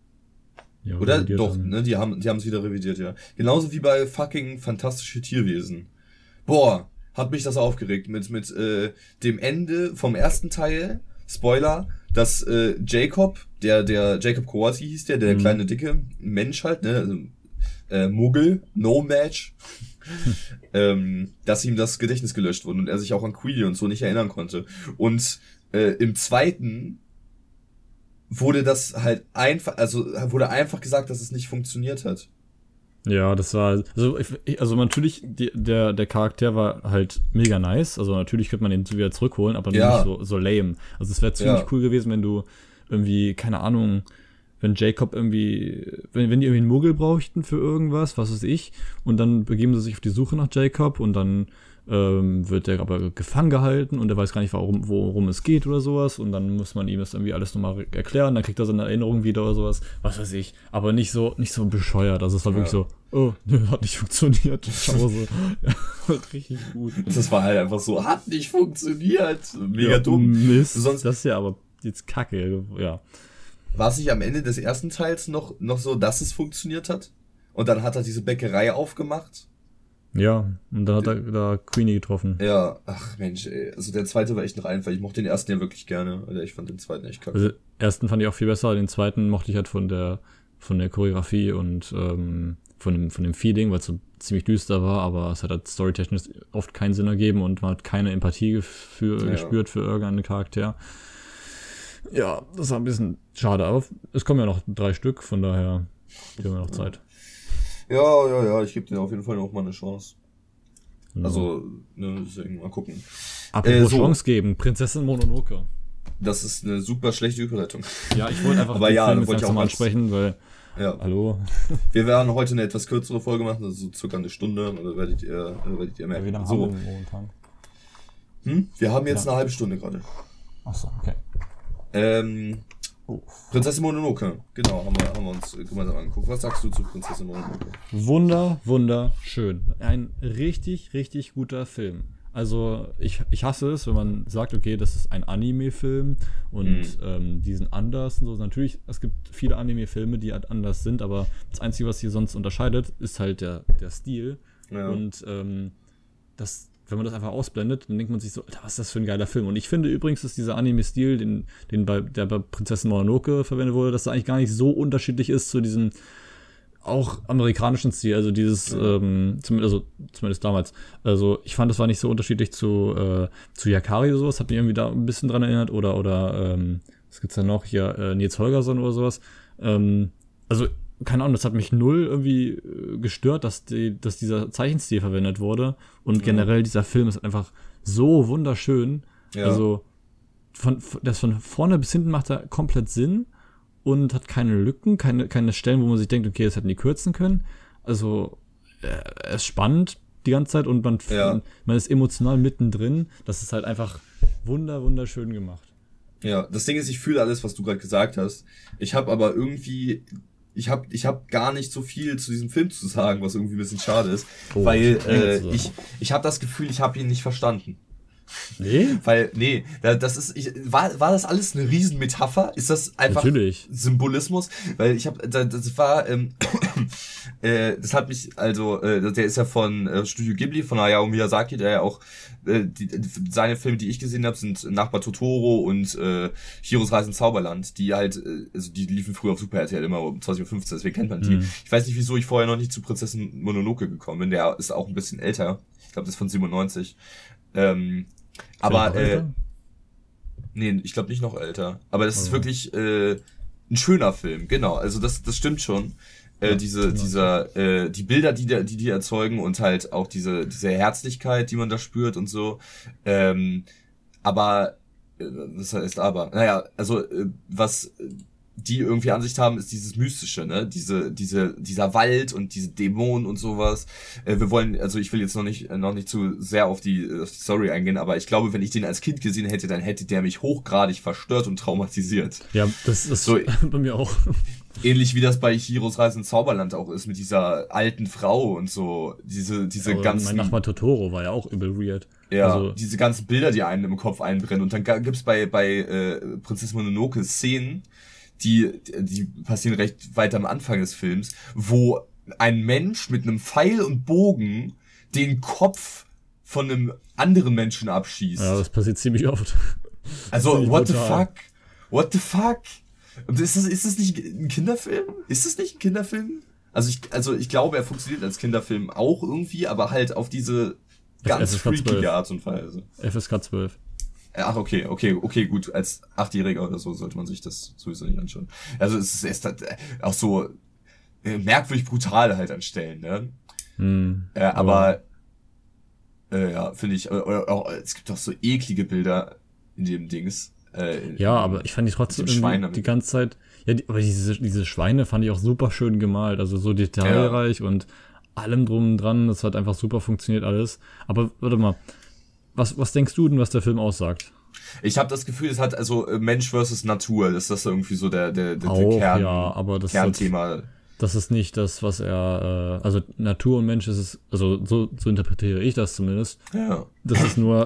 oder doch, ne, die haben es wieder revidiert, ja. Genauso wie bei fucking Fantastische Tierwesen. Boah, hat mich das aufgeregt mit dem Ende vom ersten Teil, Spoiler, dass Jacob, der Jacob Kowalski hieß der kleine dicke Mensch halt, ne, also, Muggel, No Match, dass ihm das Gedächtnis gelöscht wurde und er sich auch an Queenie und so nicht erinnern konnte. Und im zweiten wurde das halt wurde einfach gesagt, dass es nicht funktioniert hat. Ja, das war, also natürlich, der Charakter war halt mega nice, also natürlich könnte man ihn wieder zurückholen, aber nicht so lame. Also es wäre ziemlich cool gewesen, wenn du irgendwie, keine Ahnung, wenn Jacob irgendwie, wenn die irgendwie einen Muggel brauchten für irgendwas, was weiß ich, und dann begeben sie sich auf die Suche nach Jacob und dann wird der aber gefangen gehalten und er weiß gar nicht, worum es geht oder sowas und dann muss man ihm das irgendwie alles nochmal erklären, dann kriegt er seine Erinnerung wieder oder sowas, was weiß ich, aber nicht so bescheuert, also es war wirklich so, hat nicht funktioniert, Chance. Ja, richtig gut. Das war halt einfach so, hat nicht funktioniert, mega dumm. Mist, sonst das ist ja aber jetzt kacke, ja. War es nicht am Ende des ersten Teils noch so, dass es funktioniert hat? Und dann hat er diese Bäckerei aufgemacht? Ja, und dann hat er da Queenie getroffen. Ja, ach Mensch, ey. Also der zweite war echt noch einfach. Ich mochte den ersten ja wirklich gerne. Alter, ich fand den zweiten echt kacke. Also den ersten fand ich auch viel besser. Den zweiten mochte ich halt von der Choreografie und von dem Feeling, weil es so ziemlich düster war, aber es hat halt storytechnisch oft keinen Sinn ergeben und man hat keine Empathie gespürt für irgendeinen Charakter. Ja, das war ein bisschen schade, aber es kommen ja noch 3 Stück, von daher haben wir noch Zeit. Ja, ich gebe denen auf jeden Fall noch mal eine Chance. Ja. Also, ne, deswegen mal gucken. Apropos Chance geben, Prinzessin Mononoke. Das ist eine super schlechte Überleitung. Ja, ich wollte einfach den Film jetzt langsam ansprechen, weil, hallo. Wir werden heute eine etwas kürzere Folge machen, also so circa eine Stunde, und dann werdet ihr merken. Wie lange haben wir momentan? Wir haben jetzt eine halbe Stunde gerade. Achso, okay. Prinzessin Mononoke, genau, haben wir uns gemeinsam angeguckt. Was sagst du zu Prinzessin Mononoke? Wunderschön. Ein richtig, richtig guter Film. Also ich hasse es, wenn man sagt, okay, das ist ein Anime-Film und die sind anders und so. Natürlich, es gibt viele Anime-Filme, die halt anders sind, aber das Einzige, was sie sonst unterscheidet, ist halt der Stil. Ja. Und wenn man das einfach ausblendet, dann denkt man sich so, Alter, was ist das für ein geiler Film? Und ich finde übrigens, dass dieser Anime-Stil, der bei Prinzessin Mononoke verwendet wurde, dass er eigentlich gar nicht so unterschiedlich ist zu diesem auch amerikanischen Stil, also dieses, zumindest damals. Also ich fand, das war nicht so unterschiedlich zu Yakari oder sowas, hat mich irgendwie da ein bisschen dran erinnert, oder was gibt's da noch, hier, Nils Holgersson oder sowas. Also, keine Ahnung, das hat mich null irgendwie gestört, dass dieser Zeichenstil verwendet wurde, und generell dieser Film ist einfach so wunderschön. Ja. Also, von vorne bis hinten macht er komplett Sinn und hat keine Lücken, keine Stellen, wo man sich denkt, okay, das hätten die kürzen können. Also, er ist spannend die ganze Zeit und man ist emotional mittendrin. Das ist halt einfach wunderschön gemacht. Ja, das Ding ist, ich fühle alles, was du gerade gesagt hast. Ich habe aber irgendwie, ich hab gar nicht so viel zu diesem Film zu sagen, was irgendwie ein bisschen schade ist, weil ich habe das Gefühl, ich habe ihn nicht verstanden. Nee? Das ist, war das alles eine Riesenmetapher? Ist das einfach Symbolismus? Weil das hat mich, also, der ist ja von Studio Ghibli, von Hayao Miyazaki, der ja auch, seine Filme, die ich gesehen habe, sind Nachbar Totoro und Chihiros Reise ins Zauberland, die halt, also die liefen früher auf Super RTL immer um 20:15 Uhr, deswegen kennt man die. Ich weiß nicht, wieso ich vorher noch nicht zu Prinzessin Mononoke gekommen bin, der ist auch ein bisschen älter. Ich glaube, das ist von 97. Aber nee, ich glaube nicht noch älter. Aber das ist wirklich ein schöner Film, genau. Also das stimmt schon. Die Bilder, die erzeugen, und halt auch diese Herzlichkeit, die man da spürt und so. Aber was heißt aber? Naja, also was die irgendwie an sich haben, ist dieses Mystische, ne? Dieser Wald und diese Dämonen und sowas. Ich will jetzt noch nicht zu sehr auf die Story eingehen, aber ich glaube, wenn ich den als Kind gesehen hätte, dann hätte der mich hochgradig verstört und traumatisiert. Ja, das ist so bei mir auch. Ähnlich wie das bei Chihiros Reise ins Zauberland auch ist, mit dieser alten Frau und so. Diese ganzen. Mein Nachbar Totoro war ja auch übel weird. Ja, also diese ganzen Bilder, die einem im Kopf einbrennen. Und dann gibt's bei Prinzessin Mononoke Szenen, die passieren recht weit am Anfang des Films, wo ein Mensch mit einem Pfeil und Bogen den Kopf von einem anderen Menschen abschießt. Ja, das passiert ziemlich oft. Also, what the fuck? What the fuck? Und ist das nicht ein Kinderfilm? Ist das nicht ein Kinderfilm? Also ich glaube, er funktioniert als Kinderfilm auch irgendwie, aber halt auf diese ganz freakige Art und Weise. FSK 12. Ach, okay, gut. Als 8-Jähriger oder so sollte man sich das sowieso nicht anschauen. Also es ist auch so merkwürdig brutal halt an Stellen, ne? Aber finde ich, auch, es gibt auch so eklige Bilder in dem Dings. Aber ich fand die trotzdem die ganze Zeit, aber diese Schweine fand ich auch super schön gemalt, also so detailreich und allem drum und dran, das hat einfach super funktioniert alles. Aber warte mal, was denkst du denn, was der Film aussagt? Ich habe das Gefühl, es hat also Mensch versus Natur, das ist irgendwie so der Kernthema. Das ist nicht das, was also Natur und Mensch ist es, also so interpretiere ich das zumindest. Ja. Das ist nur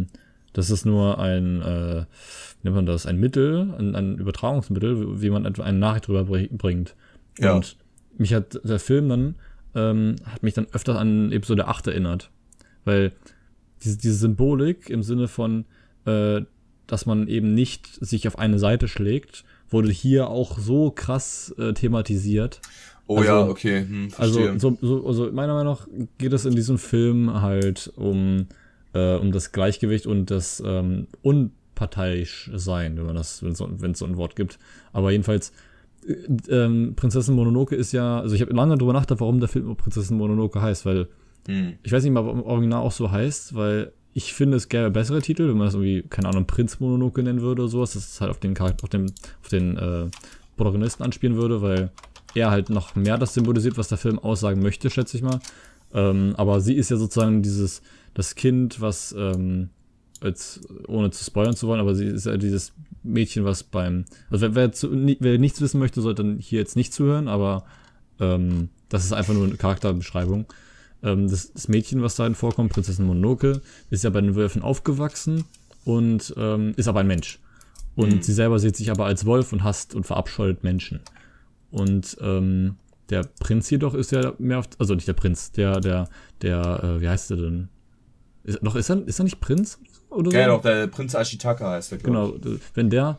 ein, wie nennt man das, ein Mittel, ein Übertragungsmittel, wie man eine Nachricht drüber bringt. Ja. Und mich hat der Film dann, hat mich dann öfter an Episode 8 erinnert. Weil diese Symbolik im Sinne von, dass man eben nicht sich auf eine Seite schlägt, wurde hier auch so krass thematisiert. Oh also, ja, okay. Verstehe. Also meiner Meinung nach geht es in diesem Film halt um das Gleichgewicht und das unparteiisch sein, wenn es so ein Wort gibt. Aber jedenfalls, Prinzessin Mononoke ist ja, also ich habe lange drüber nachgedacht, warum der Film Prinzessin Mononoke heißt, weil ich weiß nicht mal, ob im Original auch so heißt, weil ich finde, es gäbe bessere Titel, wenn man das irgendwie, keine Ahnung, Prinz Mononoke nennen würde oder sowas, dass es halt auf den Charakter, auf den Protagonisten anspielen würde, weil er halt noch mehr das symbolisiert, was der Film aussagen möchte, schätze ich mal. Aber sie ist ja sozusagen das Kind, was, jetzt, ohne zu spoilern zu wollen, aber sie ist ja dieses Mädchen, was also wer nichts wissen möchte, sollte dann hier jetzt nicht zuhören, aber das ist einfach nur eine Charakterbeschreibung. Das Mädchen, was darin vorkommt, Prinzessin Mononoke, ist ja bei den Wölfen aufgewachsen und ist aber ein Mensch. Und sie selber sieht sich aber als Wolf und hasst und verabscheut Menschen. Und der Prinz jedoch ist ja mehr auf, also nicht der Prinz, der wie heißt der denn? Ist er nicht Prinz? Oder so? Ja, doch, der Prinz Ashitaka heißt der, glaube ich. Genau, wenn der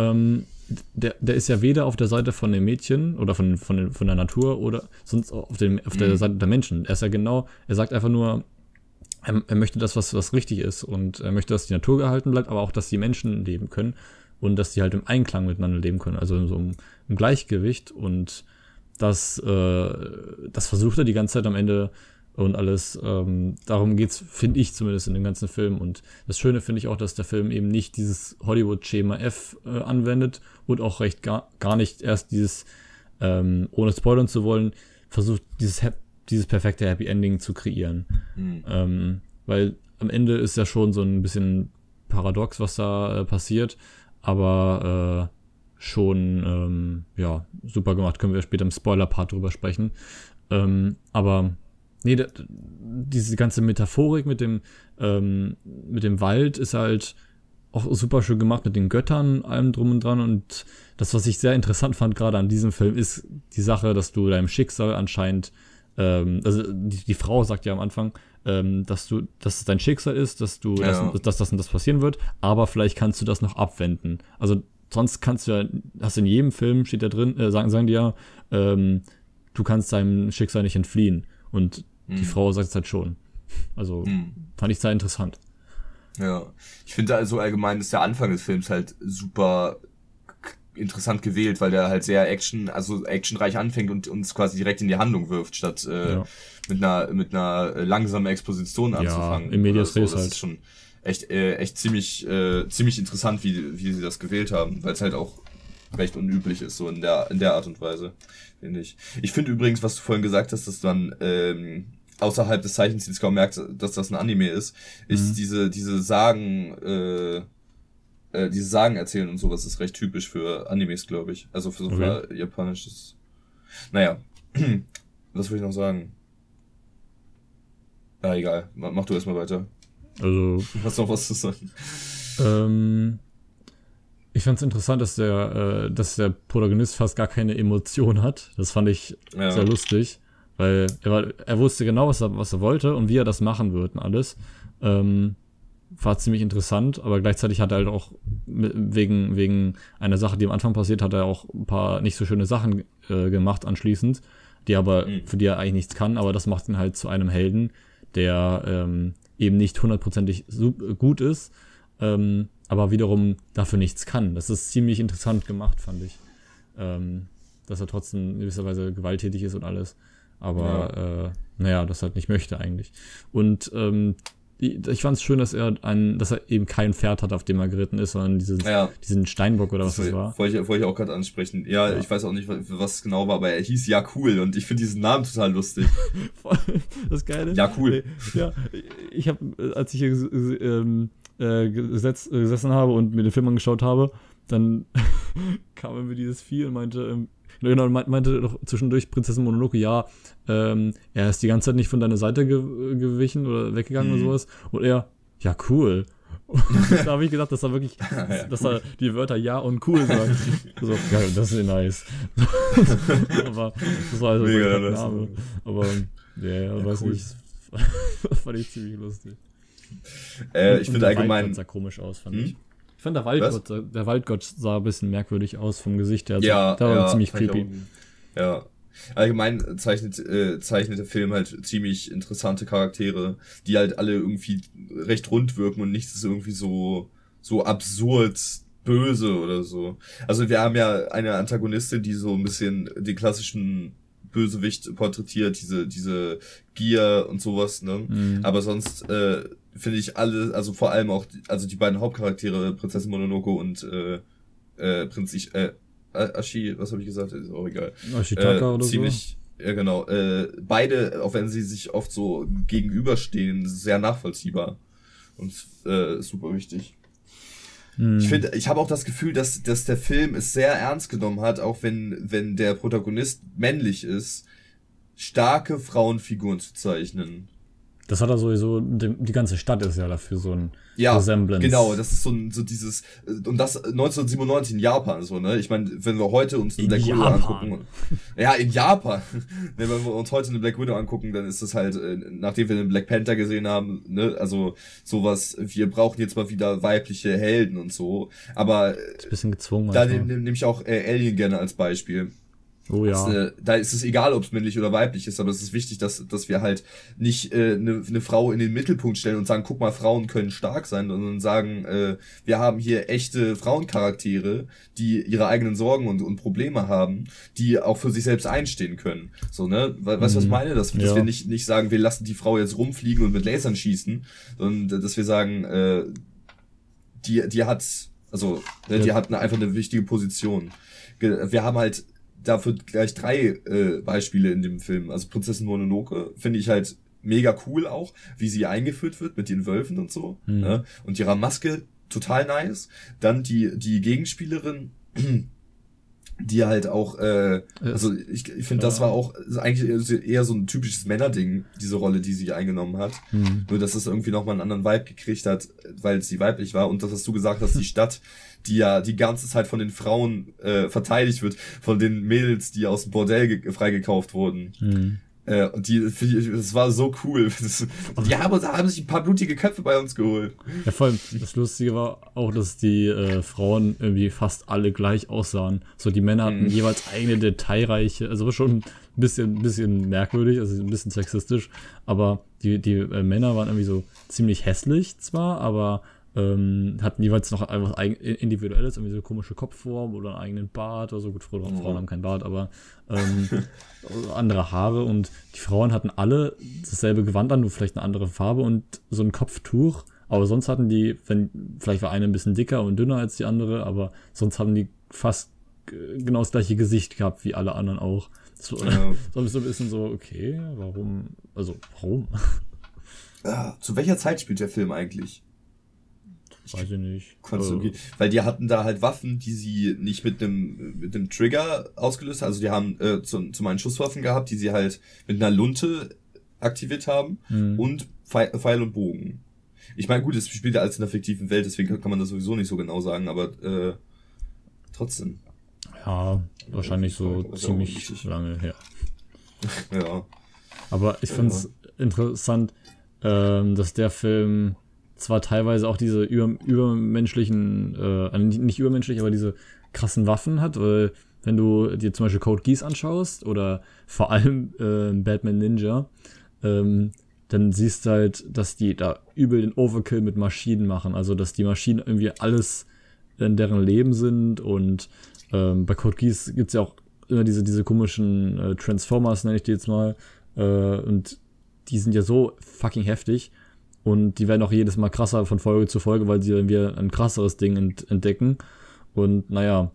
ist ja weder auf der Seite von dem Mädchen oder von der Natur oder sonst auf der Seite der Menschen. Er sagt einfach nur, er möchte das, was richtig ist und er möchte, dass die Natur gehalten bleibt, aber auch, dass die Menschen leben können und dass die halt im Einklang miteinander leben können, also in so einem Gleichgewicht und das versucht er die ganze Zeit am Ende und alles, darum geht's, finde ich zumindest in dem ganzen Film. Und das Schöne finde ich auch, dass der Film eben nicht dieses Hollywood-Schema F anwendet und auch gar nicht erst dieses, ohne spoilern zu wollen, versucht dieses perfekte Happy Ending zu kreieren. Weil am Ende ist ja schon so ein bisschen paradox, was da passiert, aber schon, super gemacht. Können wir später im Spoiler-Part drüber sprechen. Aber nee, diese ganze Metaphorik mit dem Wald ist halt auch super schön gemacht mit den Göttern, allem drum und dran. Und das, was ich sehr interessant fand gerade an diesem Film, ist die Sache, dass du deinem Schicksal anscheinend, also die Frau sagt ja am Anfang, dass es dein Schicksal ist, dass das und das passieren wird, aber vielleicht kannst du das noch abwenden. Also sonst hast in jedem Film steht da drin, sagen die ja, du kannst deinem Schicksal nicht entfliehen. Und die Frau sagt es halt schon. Also fand ich sehr interessant. Ja, ich finde also allgemein ist der Anfang des Films halt super interessant gewählt, weil der halt sehr actionreich anfängt und uns quasi direkt in die Handlung wirft, statt mit einer langsamen Exposition anzufangen. Ja, im Medias Res das halt. ist schon echt ziemlich interessant, wie sie das gewählt haben, weil es halt auch recht unüblich ist, so in der Art und Weise, finde ich. Ich finde übrigens, was du vorhin gesagt hast, dass man außerhalb des Zeichenstils kaum merkt, dass das ein Anime ist diese Sagen erzählen und sowas ist recht typisch für Animes, glaube ich. Also für so japanisches. Naja, was will ich noch sagen? Ah, egal. Mach du erstmal weiter. Also. Hast du noch was zu sagen? Ich fand es interessant, dass der Protagonist fast gar keine Emotion hat. Das fand ich sehr lustig, weil er wusste genau, was er wollte und wie er das machen wird und alles. War ziemlich interessant, aber gleichzeitig hat er halt auch wegen einer Sache, die am Anfang passiert, hat er auch ein paar nicht so schöne Sachen gemacht anschließend, für die er eigentlich nichts kann, aber das macht ihn halt zu einem Helden, der eben nicht hundertprozentig gut ist, aber wiederum dafür nichts kann. Das ist ziemlich interessant gemacht, fand ich. Dass er trotzdem in gewisser Weise gewalttätig ist und alles. Aber, das halt nicht möchte eigentlich. Und ich fand es schön, dass er eben kein Pferd hat, auf dem er geritten ist, sondern diesen Steinbock oder was das war. Wollte ich auch gerade ansprechen. Ja, ich weiß auch nicht, was es genau war, aber er hieß Ja Cool und ich finde diesen Namen total lustig. Das Geile. Ja Cool. Ja, ich habe, als ich hier gesessen habe und mir den Film angeschaut habe, dann kam mir dieses Vieh und meinte doch zwischendurch Prinzessin Mononoke, er ist die ganze Zeit nicht von deiner Seite gewichen oder weggegangen oder sowas. Und er, ja, cool. Und da habe ich gedacht, dass er wirklich, dass er die Wörter ja und cool sagt. So, ja, das ist nice. Aber das war also mega ein Name. Aber, weiß cool. nicht. Fand ich ziemlich lustig. Ich finde allgemein. Waldgott sah komisch aus, fand ich. Ich fand der Waldgott sah ein bisschen merkwürdig aus vom Gesicht her. Der war ziemlich creepy. Ja. Allgemein zeichnet der Film halt ziemlich interessante Charaktere, die halt alle irgendwie recht rund wirken und nichts ist irgendwie so absurd böse oder so. Also wir haben ja eine Antagonistin, die so ein bisschen den klassischen Bösewicht porträtiert, diese Gier und sowas, ne? Aber sonst finde ich alle, also vor allem auch, also die beiden Hauptcharaktere, Prinzessin Mononoke und Ashi, was habe ich gesagt? Ist auch egal. Ashitaka oder ziemlich, so? Ja, genau. Beide, auch wenn sie sich oft so gegenüberstehen, sehr nachvollziehbar. Und super wichtig. Ich habe auch das Gefühl, dass der Film es sehr ernst genommen hat, auch wenn der Protagonist männlich ist, starke Frauenfiguren zu zeichnen. Das hat er sowieso, die ganze Stadt ist ja dafür so ein Resemblance. Genau, das ist so dieses, und das 1997 in Japan, so, ne? Ich meine, wenn wir heute uns eine Black Widow angucken. Ja, in Japan. Wenn wir uns heute eine Black Widow angucken, dann ist das halt, nachdem wir den Black Panther gesehen haben, ne? Also, sowas, wir brauchen jetzt mal wieder weibliche Helden und so. Aber, ist ein bisschen gezwungen. Da nehme ich auch Alien gerne als Beispiel. Oh ja. Da ist es egal, ob es männlich oder weiblich ist, aber es ist wichtig, dass wir halt nicht eine Frau in den Mittelpunkt stellen und sagen, guck mal, Frauen können stark sein, sondern sagen, wir haben hier echte Frauencharaktere, die ihre eigenen Sorgen und Probleme haben, die auch für sich selbst einstehen können. So, ne? Weißt du, was ich meine? Dass wir nicht sagen, wir lassen die Frau jetzt rumfliegen und mit Lasern schießen, sondern dass wir sagen, die hat einfach eine wichtige Position. Wir haben halt dafür gleich 3 Beispiele in dem Film. Also Prinzessin Mononoke finde ich halt mega cool auch, wie sie eingeführt wird mit den Wölfen und so. Ne? Und ihrer Maske total nice. Dann die Gegenspielerin, die halt auch, also ich finde, das war auch eigentlich eher so ein typisches Männerding, diese Rolle, die sie eingenommen hat. Nur, dass es irgendwie nochmal einen anderen Vibe gekriegt hat, weil sie weiblich war. Und das, was du gesagt hast, die Stadt, die ja die ganze Zeit von den Frauen verteidigt wird, von den Mädels, die aus dem Bordell freigekauft wurden. Und das war so cool. Die haben sich ein paar blutige Köpfe bei uns geholt. Ja, vor allem, das Lustige war auch, dass die Frauen irgendwie fast alle gleich aussahen. So, die Männer hatten jeweils eigene detailreiche, also schon ein bisschen merkwürdig, also ein bisschen sexistisch, aber die Männer waren irgendwie so ziemlich hässlich zwar, aber hatten jeweils noch einfach individuelles, irgendwie so komische Kopfform oder einen eigenen Bart oder so. Gut, Frauen haben keinen Bart, aber andere Haare, und die Frauen hatten alle dasselbe Gewand an, nur vielleicht eine andere Farbe und so ein Kopftuch. Aber sonst hatten die, vielleicht war eine ein bisschen dicker und dünner als die andere, aber sonst haben die fast genau das gleiche Gesicht gehabt wie alle anderen auch. So ein bisschen so, okay, warum? Zu welcher Zeit spielt der Film eigentlich? Weiß ich nicht. Weil die hatten da halt Waffen, die sie nicht mit einem Trigger ausgelöst haben. Also die haben zum einen Schusswaffen gehabt, die sie halt mit einer Lunte aktiviert haben und Pfeil und Bogen. Ich meine, gut, es spielt ja alles in einer fiktiven Welt, deswegen kann man das sowieso nicht so genau sagen, aber trotzdem. Ja, wahrscheinlich so ziemlich lange her. Ja. Aber ich finde es interessant, dass der Film zwar teilweise auch diese übermenschlichen, nicht übermenschlich, aber diese krassen Waffen hat, weil wenn du dir zum Beispiel Code Geass anschaust oder vor allem Batman Ninja, dann siehst du halt, dass die da übel den Overkill mit Maschinen machen, also dass die Maschinen irgendwie alles in deren Leben sind, und bei Code Geass gibt's ja auch immer diese komischen Transformers, nenne ich die jetzt mal, und die sind ja so fucking heftig. Und die werden auch jedes Mal krasser von Folge zu Folge, weil sie dann wieder ein krasseres Ding entdecken. Und naja,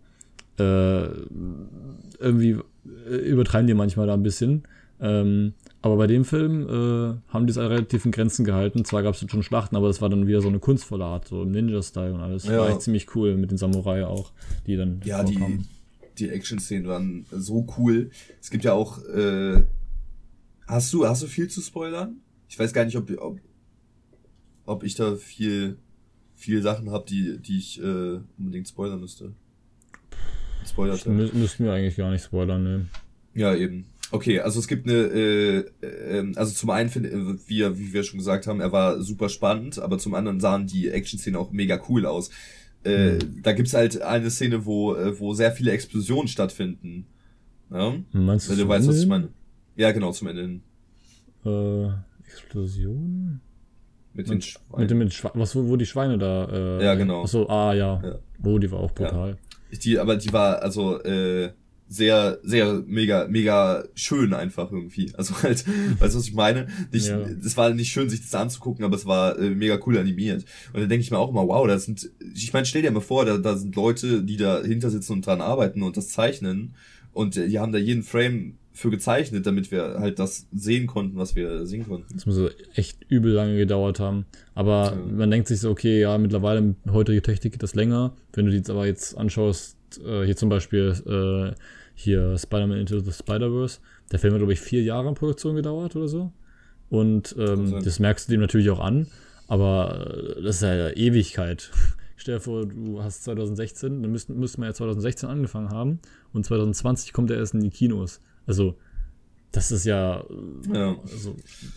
irgendwie übertreiben die manchmal da ein bisschen. Aber bei dem Film haben die es relativ in Grenzen gehalten. Zwar gab es schon Schlachten, aber das war dann wieder so eine kunstvolle Art, so im Ninja-Style und alles. Ja. War echt ziemlich cool mit den Samurai auch, die dann vorkamen. Die Action-Szenen waren so cool. Es gibt ja auch, hast du viel zu spoilern? Ich weiß gar nicht, ob ich da viel Sachen habe, die ich unbedingt spoilern müsste. Müssten wir eigentlich gar nicht spoilern, ne? Ja, eben. Okay, also es gibt also zum einen wie wir schon gesagt haben, er war super spannend, aber zum anderen sahen die Action-Szenen auch mega cool aus. Da gibt's halt eine Szene, wo sehr viele Explosionen stattfinden. Ja? Meinst du, wenn du weißt, was ich meine? Ja, genau, zum Ende hin. Explosion? Mit den Schweinen. Wo die Schweine da... ja, genau. Achso, ja. Oh, die war auch brutal. Ja. Die war, also, sehr, sehr mega schön einfach irgendwie. Also halt, weißt du, was ich meine? Es war nicht schön, sich das anzugucken, aber es war mega cool animiert. Und dann denke ich mir auch immer, wow, ich meine, stell dir mal vor, da sind Leute, die da hinter sitzen und dran arbeiten und das zeichnen und die haben da jeden Frame für gezeichnet, damit wir halt das sehen konnten, was wir sehen konnten. Das muss echt übel lange gedauert haben. Aber man denkt sich so, okay, ja, mittlerweile mit heutiger Technik geht das länger. Wenn du die jetzt aber jetzt anschaust, hier zum Beispiel hier Spider-Man Into the Spider-Verse, der Film hat, glaube ich, 4 Jahre in Produktion gedauert oder so. Und das merkst du dem natürlich auch an, aber das ist ja Ewigkeit. Stell dir vor, du hast 2016, dann müsste man ja 2016 angefangen haben und 2020 kommt er erst in die Kinos. Also, das ist ja. Also,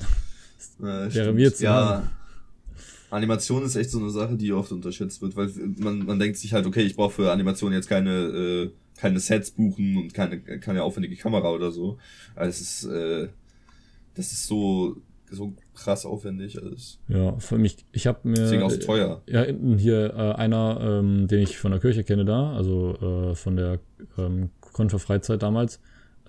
wäre mir jetzt. Ja, Animation ist echt so eine Sache, die oft unterschätzt wird, weil man denkt sich halt, okay, ich brauche für Animation jetzt keine Sets buchen und keine aufwendige Kamera oder so. Also das ist so krass aufwendig alles. Ja, für mich, ich habe mir. Deswegen auch so teuer. Ja, hier einer, den ich von der Kirche kenne da, also von der Konfer Freizeit damals,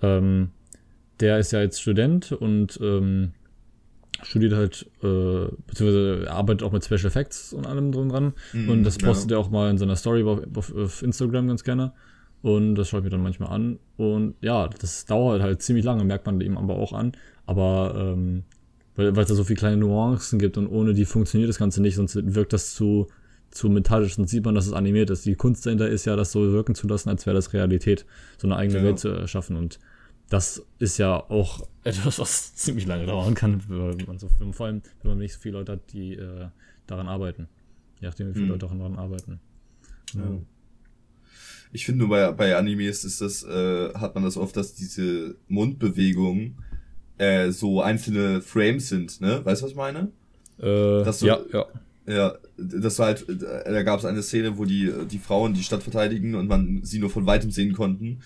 der ist ja jetzt Student und studiert halt, beziehungsweise arbeitet auch mit Special Effects und allem dran. Und das postet er auch mal in seiner Story auf Instagram ganz gerne. Und das schaue ich mir dann manchmal an. Und ja, das dauert halt ziemlich lange, merkt man ihm aber auch an. Aber weil es da so viele kleine Nuancen gibt und ohne die funktioniert das Ganze nicht, sonst wirkt das zu metallisch, sonst sieht man, dass es animiert ist. Die Kunst dahinter ist ja, das so wirken zu lassen, als wäre das Realität, so eine eigene Welt zu erschaffen. Und das ist ja auch etwas, was ziemlich lange dauern kann, vor allem, wenn man nicht so viele Leute hat, die daran arbeiten. Je nachdem, wie viele Leute daran arbeiten. Ja. Ich finde nur bei Animes hat man das oft, dass diese Mundbewegungen so einzelne Frames sind, ne? Weißt du, was ich meine? Ja, das war halt, da gab es eine Szene, wo die Frauen die Stadt verteidigen und man sie nur von weitem sehen konnte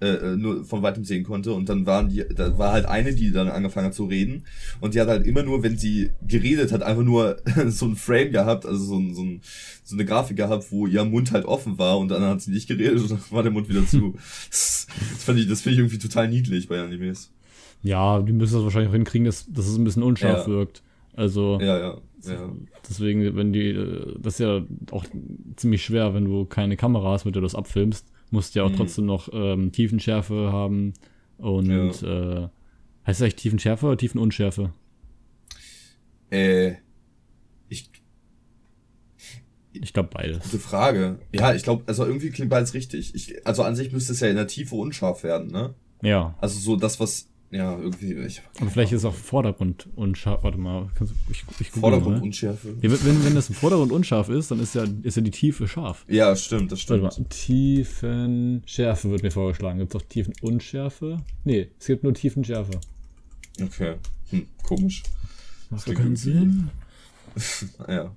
und dann da war halt eine, die dann angefangen hat zu reden und die hat halt immer nur, wenn sie geredet hat, einfach nur so ein Frame gehabt, also so eine Grafik gehabt, wo ihr Mund halt offen war und dann hat sie nicht geredet und dann war der Mund wieder zu. Das finde ich irgendwie total niedlich bei Animes. Ja, die müssen das wahrscheinlich auch hinkriegen, dass es ein bisschen unscharf wirkt. Also ja. Deswegen, das ist ja auch ziemlich schwer, wenn du keine Kamera hast, mit der du das abfilmst, musst du ja auch trotzdem noch Tiefenschärfe haben und heißt das eigentlich Tiefenschärfe oder Tiefenunschärfe? Ich glaube beides. Gute Frage. Ja, ich glaube, also irgendwie klingt beides richtig. Also an sich müsste es ja in der Tiefe unscharf werden, ne? Ja. Also so das, was ja, irgendwie. Aber vielleicht ist es auch Vordergrund unscharf. Warte mal, ich Vordergrund unschärfe. Ja, wenn das im Vordergrund unscharf ist, dann ist ja die Tiefe scharf. Ja, stimmt, das stimmt. Warte mal, Tiefenschärfe wird mir vorgeschlagen. Gibt es auch Tiefenunschärfe? Nee, es gibt nur Tiefenschärfe. Okay. Komisch. Macht doch keinen Sinn. Ja.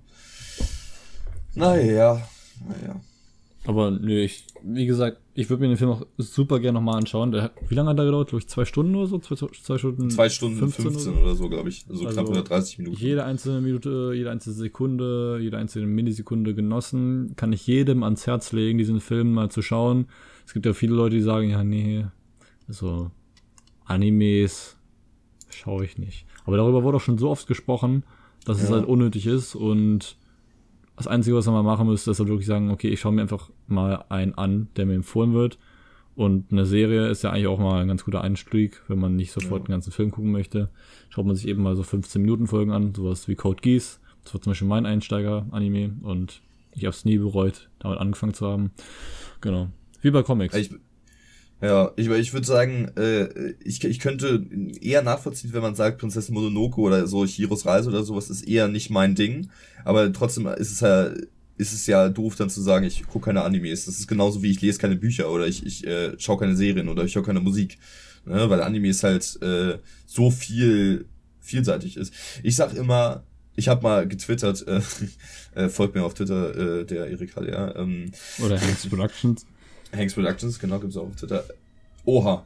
Naja. Aber nö, wie gesagt, ich würde mir den Film auch super gerne nochmal anschauen. Wie lange hat der gedauert? Glaube ich 2 Stunden oder so? 2 Stunden 2 Stunden 15 oder so, glaube ich. Also knapp 130 Minuten. Jede einzelne Minute, jede einzelne Sekunde, jede einzelne Millisekunde genossen. Kann ich jedem ans Herz legen, diesen Film mal zu schauen. Es gibt ja viele Leute, die sagen, ja, nee, so Animes schaue ich nicht. Aber darüber wurde auch schon so oft gesprochen, dass es halt unnötig ist und das Einzige, was man mal machen müsste, ist halt wirklich sagen, okay, ich schaue mir einfach mal einen an, der mir empfohlen wird. Und eine Serie ist ja eigentlich auch mal ein ganz guter Einstieg, wenn man nicht sofort den ganzen Film gucken möchte. Schaut man sich eben mal so 15-Minuten-Folgen an, sowas wie Code Geass. Das war zum Beispiel mein Einsteiger-Anime und ich habe es nie bereut, damit angefangen zu haben. Genau. Wie bei Comics. Ich würde sagen, ich könnte eher nachvollziehen, wenn man sagt, Prinzessin Mononoke oder so, Chihiros Reise oder sowas ist eher nicht mein Ding. Aber trotzdem ist es ja doof dann zu sagen, ich gucke keine Animes. Das ist genauso wie ich lese keine Bücher oder ich schaue keine Serien oder ich höre keine Musik. Ne? Weil Animes halt so vielseitig ist. Ich sag immer, ich habe mal getwittert, folgt mir auf Twitter, der Erik hat, ja. Oder Hanks Productions. Hanks Productions, genau, gibt's auch auf Twitter. Oha.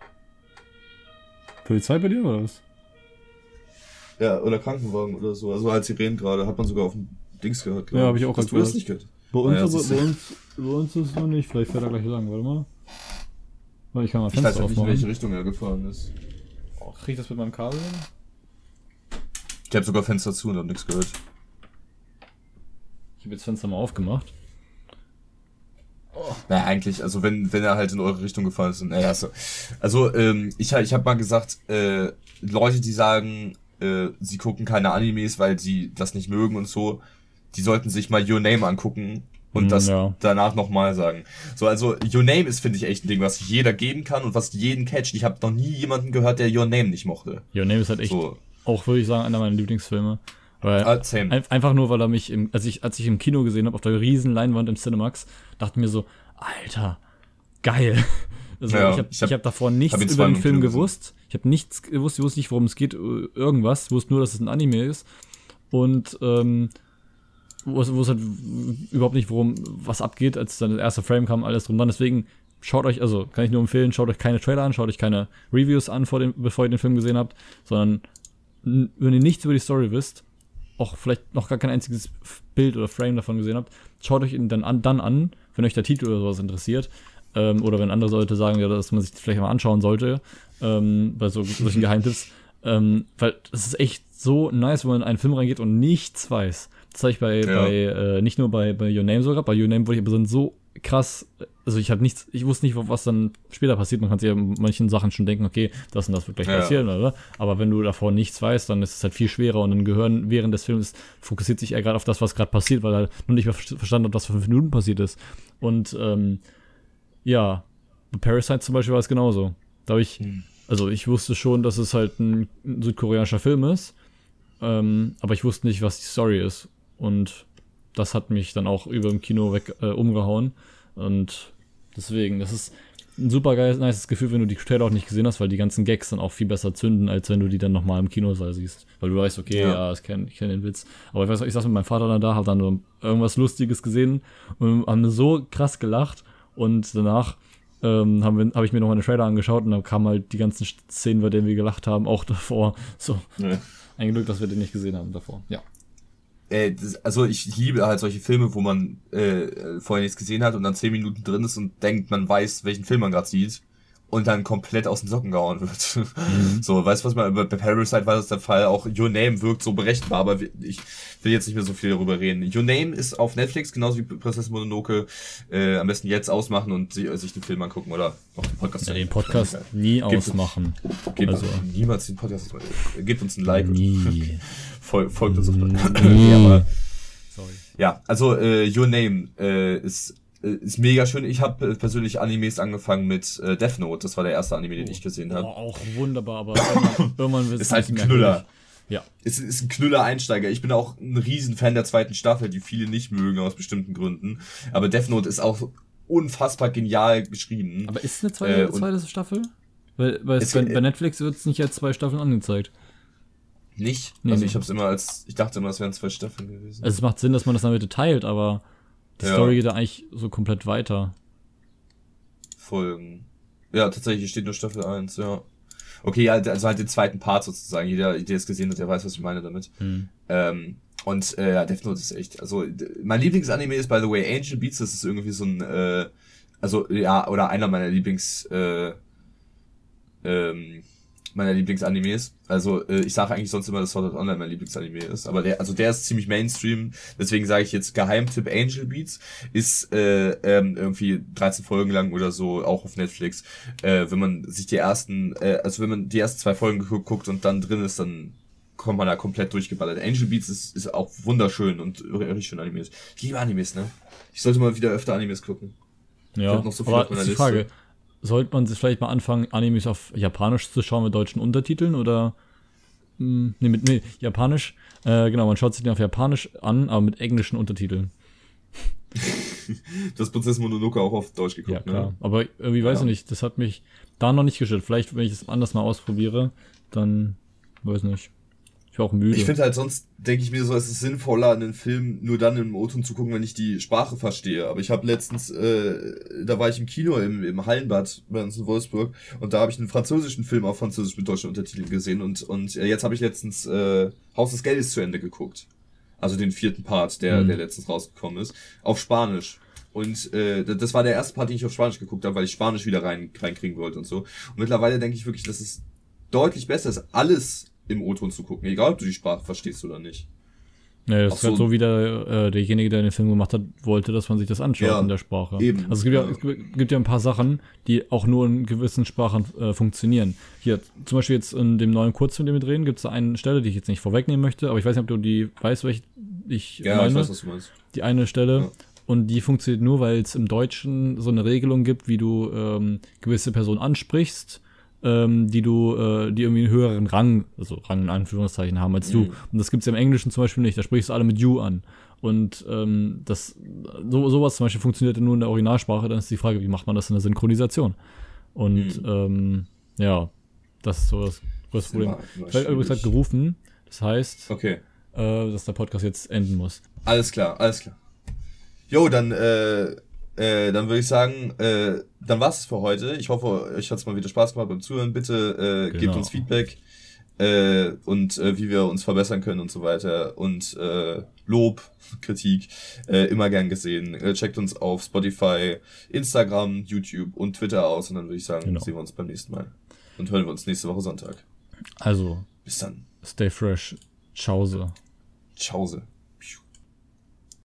Polizei bei dir oder was? Ja, oder Krankenwagen oder so. Also als Sirenen gerade, hat man sogar auf dem Dings gehört. Ja, habe ich auch gerade gehört. Nicht gehört. Bei uns ist es so nicht, vielleicht fährt er gleich sagen, warte mal. Weil ich kann mal Fenster aufmachen. Ich weiß auch nicht, in welche Richtung er gefahren ist. Oh, krieg ich das mit meinem Kabel hin? Ich habe sogar Fenster zu und hab nichts gehört. Ich habe jetzt Fenster mal aufgemacht. Oh. Naja, eigentlich, also wenn er halt in eure Richtung gefahren ist, naja, so. Also, ich habe mal gesagt, Leute, die sagen, sie gucken keine Animes, weil sie das nicht mögen und so, die sollten sich mal Your Name angucken und das danach nochmal sagen. So, also Your Name ist, finde ich, echt ein Ding, was jeder geben kann und was jeden catcht. Ich habe noch nie jemanden gehört, der Your Name nicht mochte. Your Name ist halt echt, so. Auch würde ich sagen, einer meiner Lieblingsfilme. Weil einfach nur, weil er mich, als ich im Kino gesehen habe, auf der riesen Leinwand im Cinemax, dachte mir so, Alter, geil. Also ich hab davor nichts über den Film gewusst. Ich habe nichts gewusst, ich wusste nicht, worum es geht, irgendwas. Ich wusste nur, dass es ein Anime ist. Und wo es halt überhaupt nicht, was abgeht, als dann der erste Frame kam, alles drum dann. Deswegen schaut euch, also kann ich nur empfehlen, schaut euch keine Trailer an, schaut euch keine Reviews an, bevor ihr den Film gesehen habt, sondern wenn ihr nichts über die Story wisst, auch vielleicht noch gar kein einziges Bild oder Frame davon gesehen habt, schaut euch ihn dann an, wenn euch der Titel oder sowas interessiert, oder wenn andere Leute sagen, ja, dass man sich das vielleicht mal anschauen sollte, bei solchen Geheimtipps, weil es ist echt so nice, wenn man in einen Film reingeht und nichts weiß. Das habe ich bei nicht nur bei Your Name sogar, bei Your Name wurde ich aber so krass, also ich wusste nicht, was dann später passiert. Man kann sich ja manchen Sachen schon denken, okay, das und das wird gleich passieren, oder? Aber wenn du davor nichts weißt, dann ist es halt viel schwerer und dann Gehirn während des Films fokussiert sich eher gerade auf das, was gerade passiert, weil er nur nicht mehr verstanden hat, was vor 5 Minuten passiert ist. Und bei Parasite zum Beispiel war es genauso. Da habe ich wusste schon, dass es halt ein südkoreanischer Film ist, aber ich wusste nicht, was die Story ist. Und das hat mich dann auch über dem Kino weg umgehauen. Und deswegen, das ist ein super geiles, nices Gefühl, wenn du die Trailer auch nicht gesehen hast, weil die ganzen Gags dann auch viel besser zünden, als wenn du die dann nochmal im Kinosaal siehst. Weil du weißt, okay, ich kenn den Witz. Aber ich weiß, ich saß mit meinem Vater dann da, hab dann nur irgendwas Lustiges gesehen und haben so krass gelacht. Und danach habe ich mir noch eine Trailer angeschaut und dann kamen halt die ganzen Szenen, bei denen wir gelacht haben, auch davor. So, ein Glück, dass wir den nicht gesehen haben davor. Ja. Also ich liebe halt solche Filme, wo man vorher nichts gesehen hat und dann 10 Minuten drin ist und denkt, man weiß, welchen Film man gerade sieht und dann komplett aus den Socken gehauen wird. So, weißt du, was man bei Parasite war das der Fall, auch Your Name wirkt so berechenbar, aber ich will jetzt nicht mehr so viel darüber reden. Your Name ist auf Netflix, genauso wie Prinzessin Mononoke, am besten jetzt ausmachen und sich den Film angucken oder auch den Podcast. Ja, den Podcast nie ausmachen. Also niemals den Podcast. Gebt uns ein Like. Nie. Folgt uns auf aber sorry. Ja, also Your Name ist mega schön. Ich habe persönlich Animes angefangen mit Death Note. Das war der erste Anime, den ich gesehen habe. Auch wunderbar, aber irgendwann wird es ist halt ein Knüller. Ja. Es ist ein Knüller-Einsteiger. Ich bin auch ein Riesen-Fan der 2. Staffel, die viele nicht mögen aus bestimmten Gründen. Aber Death Note ist auch unfassbar genial geschrieben. Aber ist es eine zweite Staffel? Weil bei Netflix wird es nicht als 2 Staffeln angezeigt. Nicht? Nee, also ich dachte immer, es wären 2 Staffeln gewesen. Also es macht Sinn, dass man das damit teilt, aber die Story geht da eigentlich so komplett weiter. Folgen. Ja, tatsächlich steht nur Staffel 1, ja. Okay, ja, also halt den zweiten Part sozusagen. Jeder, der es gesehen hat, der weiß, was ich meine damit. Death Note ist echt, also mein Lieblingsanime ist, by the way, Angel Beats. Das ist irgendwie so ein, oder einer meiner Lieblingsanimes. Also ich sage eigentlich sonst immer, dass Sword Art Online mein Lieblingsanime ist, aber der ist ziemlich Mainstream, deswegen sage ich jetzt Geheimtipp Angel Beats, ist irgendwie 13 Folgen lang oder so, auch auf Netflix. Wenn man sich wenn man die ersten 2 Folgen guckt und dann drin ist, dann kommt man da komplett durchgeballert. Angel Beats ist auch wunderschön und richtig schön Animes. Ich liebe Animes, ne? Ich sollte mal wieder öfter Animes gucken. Ja, noch so viel aber ist die Frage, sollte man sich vielleicht mal anfangen, Animes auf Japanisch zu schauen mit deutschen Untertiteln oder Japanisch? Genau, man schaut sich den auf Japanisch an, aber mit englischen Untertiteln. Das Prinzessin Mononoke auch auf Deutsch geguckt, ja, klar. Ne? Aber irgendwie weiß ich nicht, das hat mich da noch nicht gestört. Vielleicht, wenn ich es anders mal ausprobiere, dann weiß nicht. Ich war auch müde. Ich finde halt sonst, denke ich mir so, es ist sinnvoller, einen Film nur dann im O-Ton zu gucken, wenn ich die Sprache verstehe. Aber ich habe letztens, da war ich im Kino im Hallenbad bei uns in Wolfsburg und da habe ich einen französischen Film auf Französisch mit deutschen Untertiteln gesehen und jetzt habe ich letztens Haus des Geldes zu Ende geguckt. Also den 4. Part, der letztens rausgekommen ist. Auf Spanisch. Und das war der erste Part, den ich auf Spanisch geguckt habe, weil ich Spanisch wieder reinkriegen wollte und so. Und mittlerweile denke ich wirklich, dass es deutlich besser ist, alles im O-Ton zu gucken, egal ob du die Sprache verstehst oder nicht. Ja, das ist halt so, wie derjenige, der den Film gemacht hat, wollte, dass man sich das anschaut in der Sprache. Eben. Also es gibt ja ein paar Sachen, die auch nur in gewissen Sprachen funktionieren. Hier, zum Beispiel jetzt in dem neuen Kurzfilm, den wir drehen, gibt es da eine Stelle, die ich jetzt nicht vorwegnehmen möchte, aber ich weiß nicht, ob du die weißt, welche ich meine. Ich weiß, was du meinst. Die eine Stelle, und die funktioniert nur, weil es im Deutschen so eine Regelung gibt, wie du gewisse Personen ansprichst, die irgendwie einen höheren Rang, also Rang in Anführungszeichen haben als du. Und das gibt's ja im Englischen zum Beispiel nicht, da sprichst du alle mit you an. Und sowas zum Beispiel funktioniert ja nur in der Originalsprache, dann ist die Frage, wie macht man das in der Synchronisation? Und das ist so das größte Problem. Ich werde übrigens halt gerufen, das heißt, dass der Podcast jetzt enden muss. Alles klar. Jo, dann würde ich sagen, dann war's es für heute. Ich hoffe, euch hat's mal wieder Spaß gemacht beim Zuhören. Bitte gebt uns Feedback und wie wir uns verbessern können und so weiter. Und Lob, Kritik, immer gern gesehen. Checkt uns auf Spotify, Instagram, YouTube und Twitter aus. Und dann würde ich sagen, sehen wir uns beim nächsten Mal. Und hören wir uns nächste Woche Sonntag. Also, bis dann. Stay fresh. Tschause.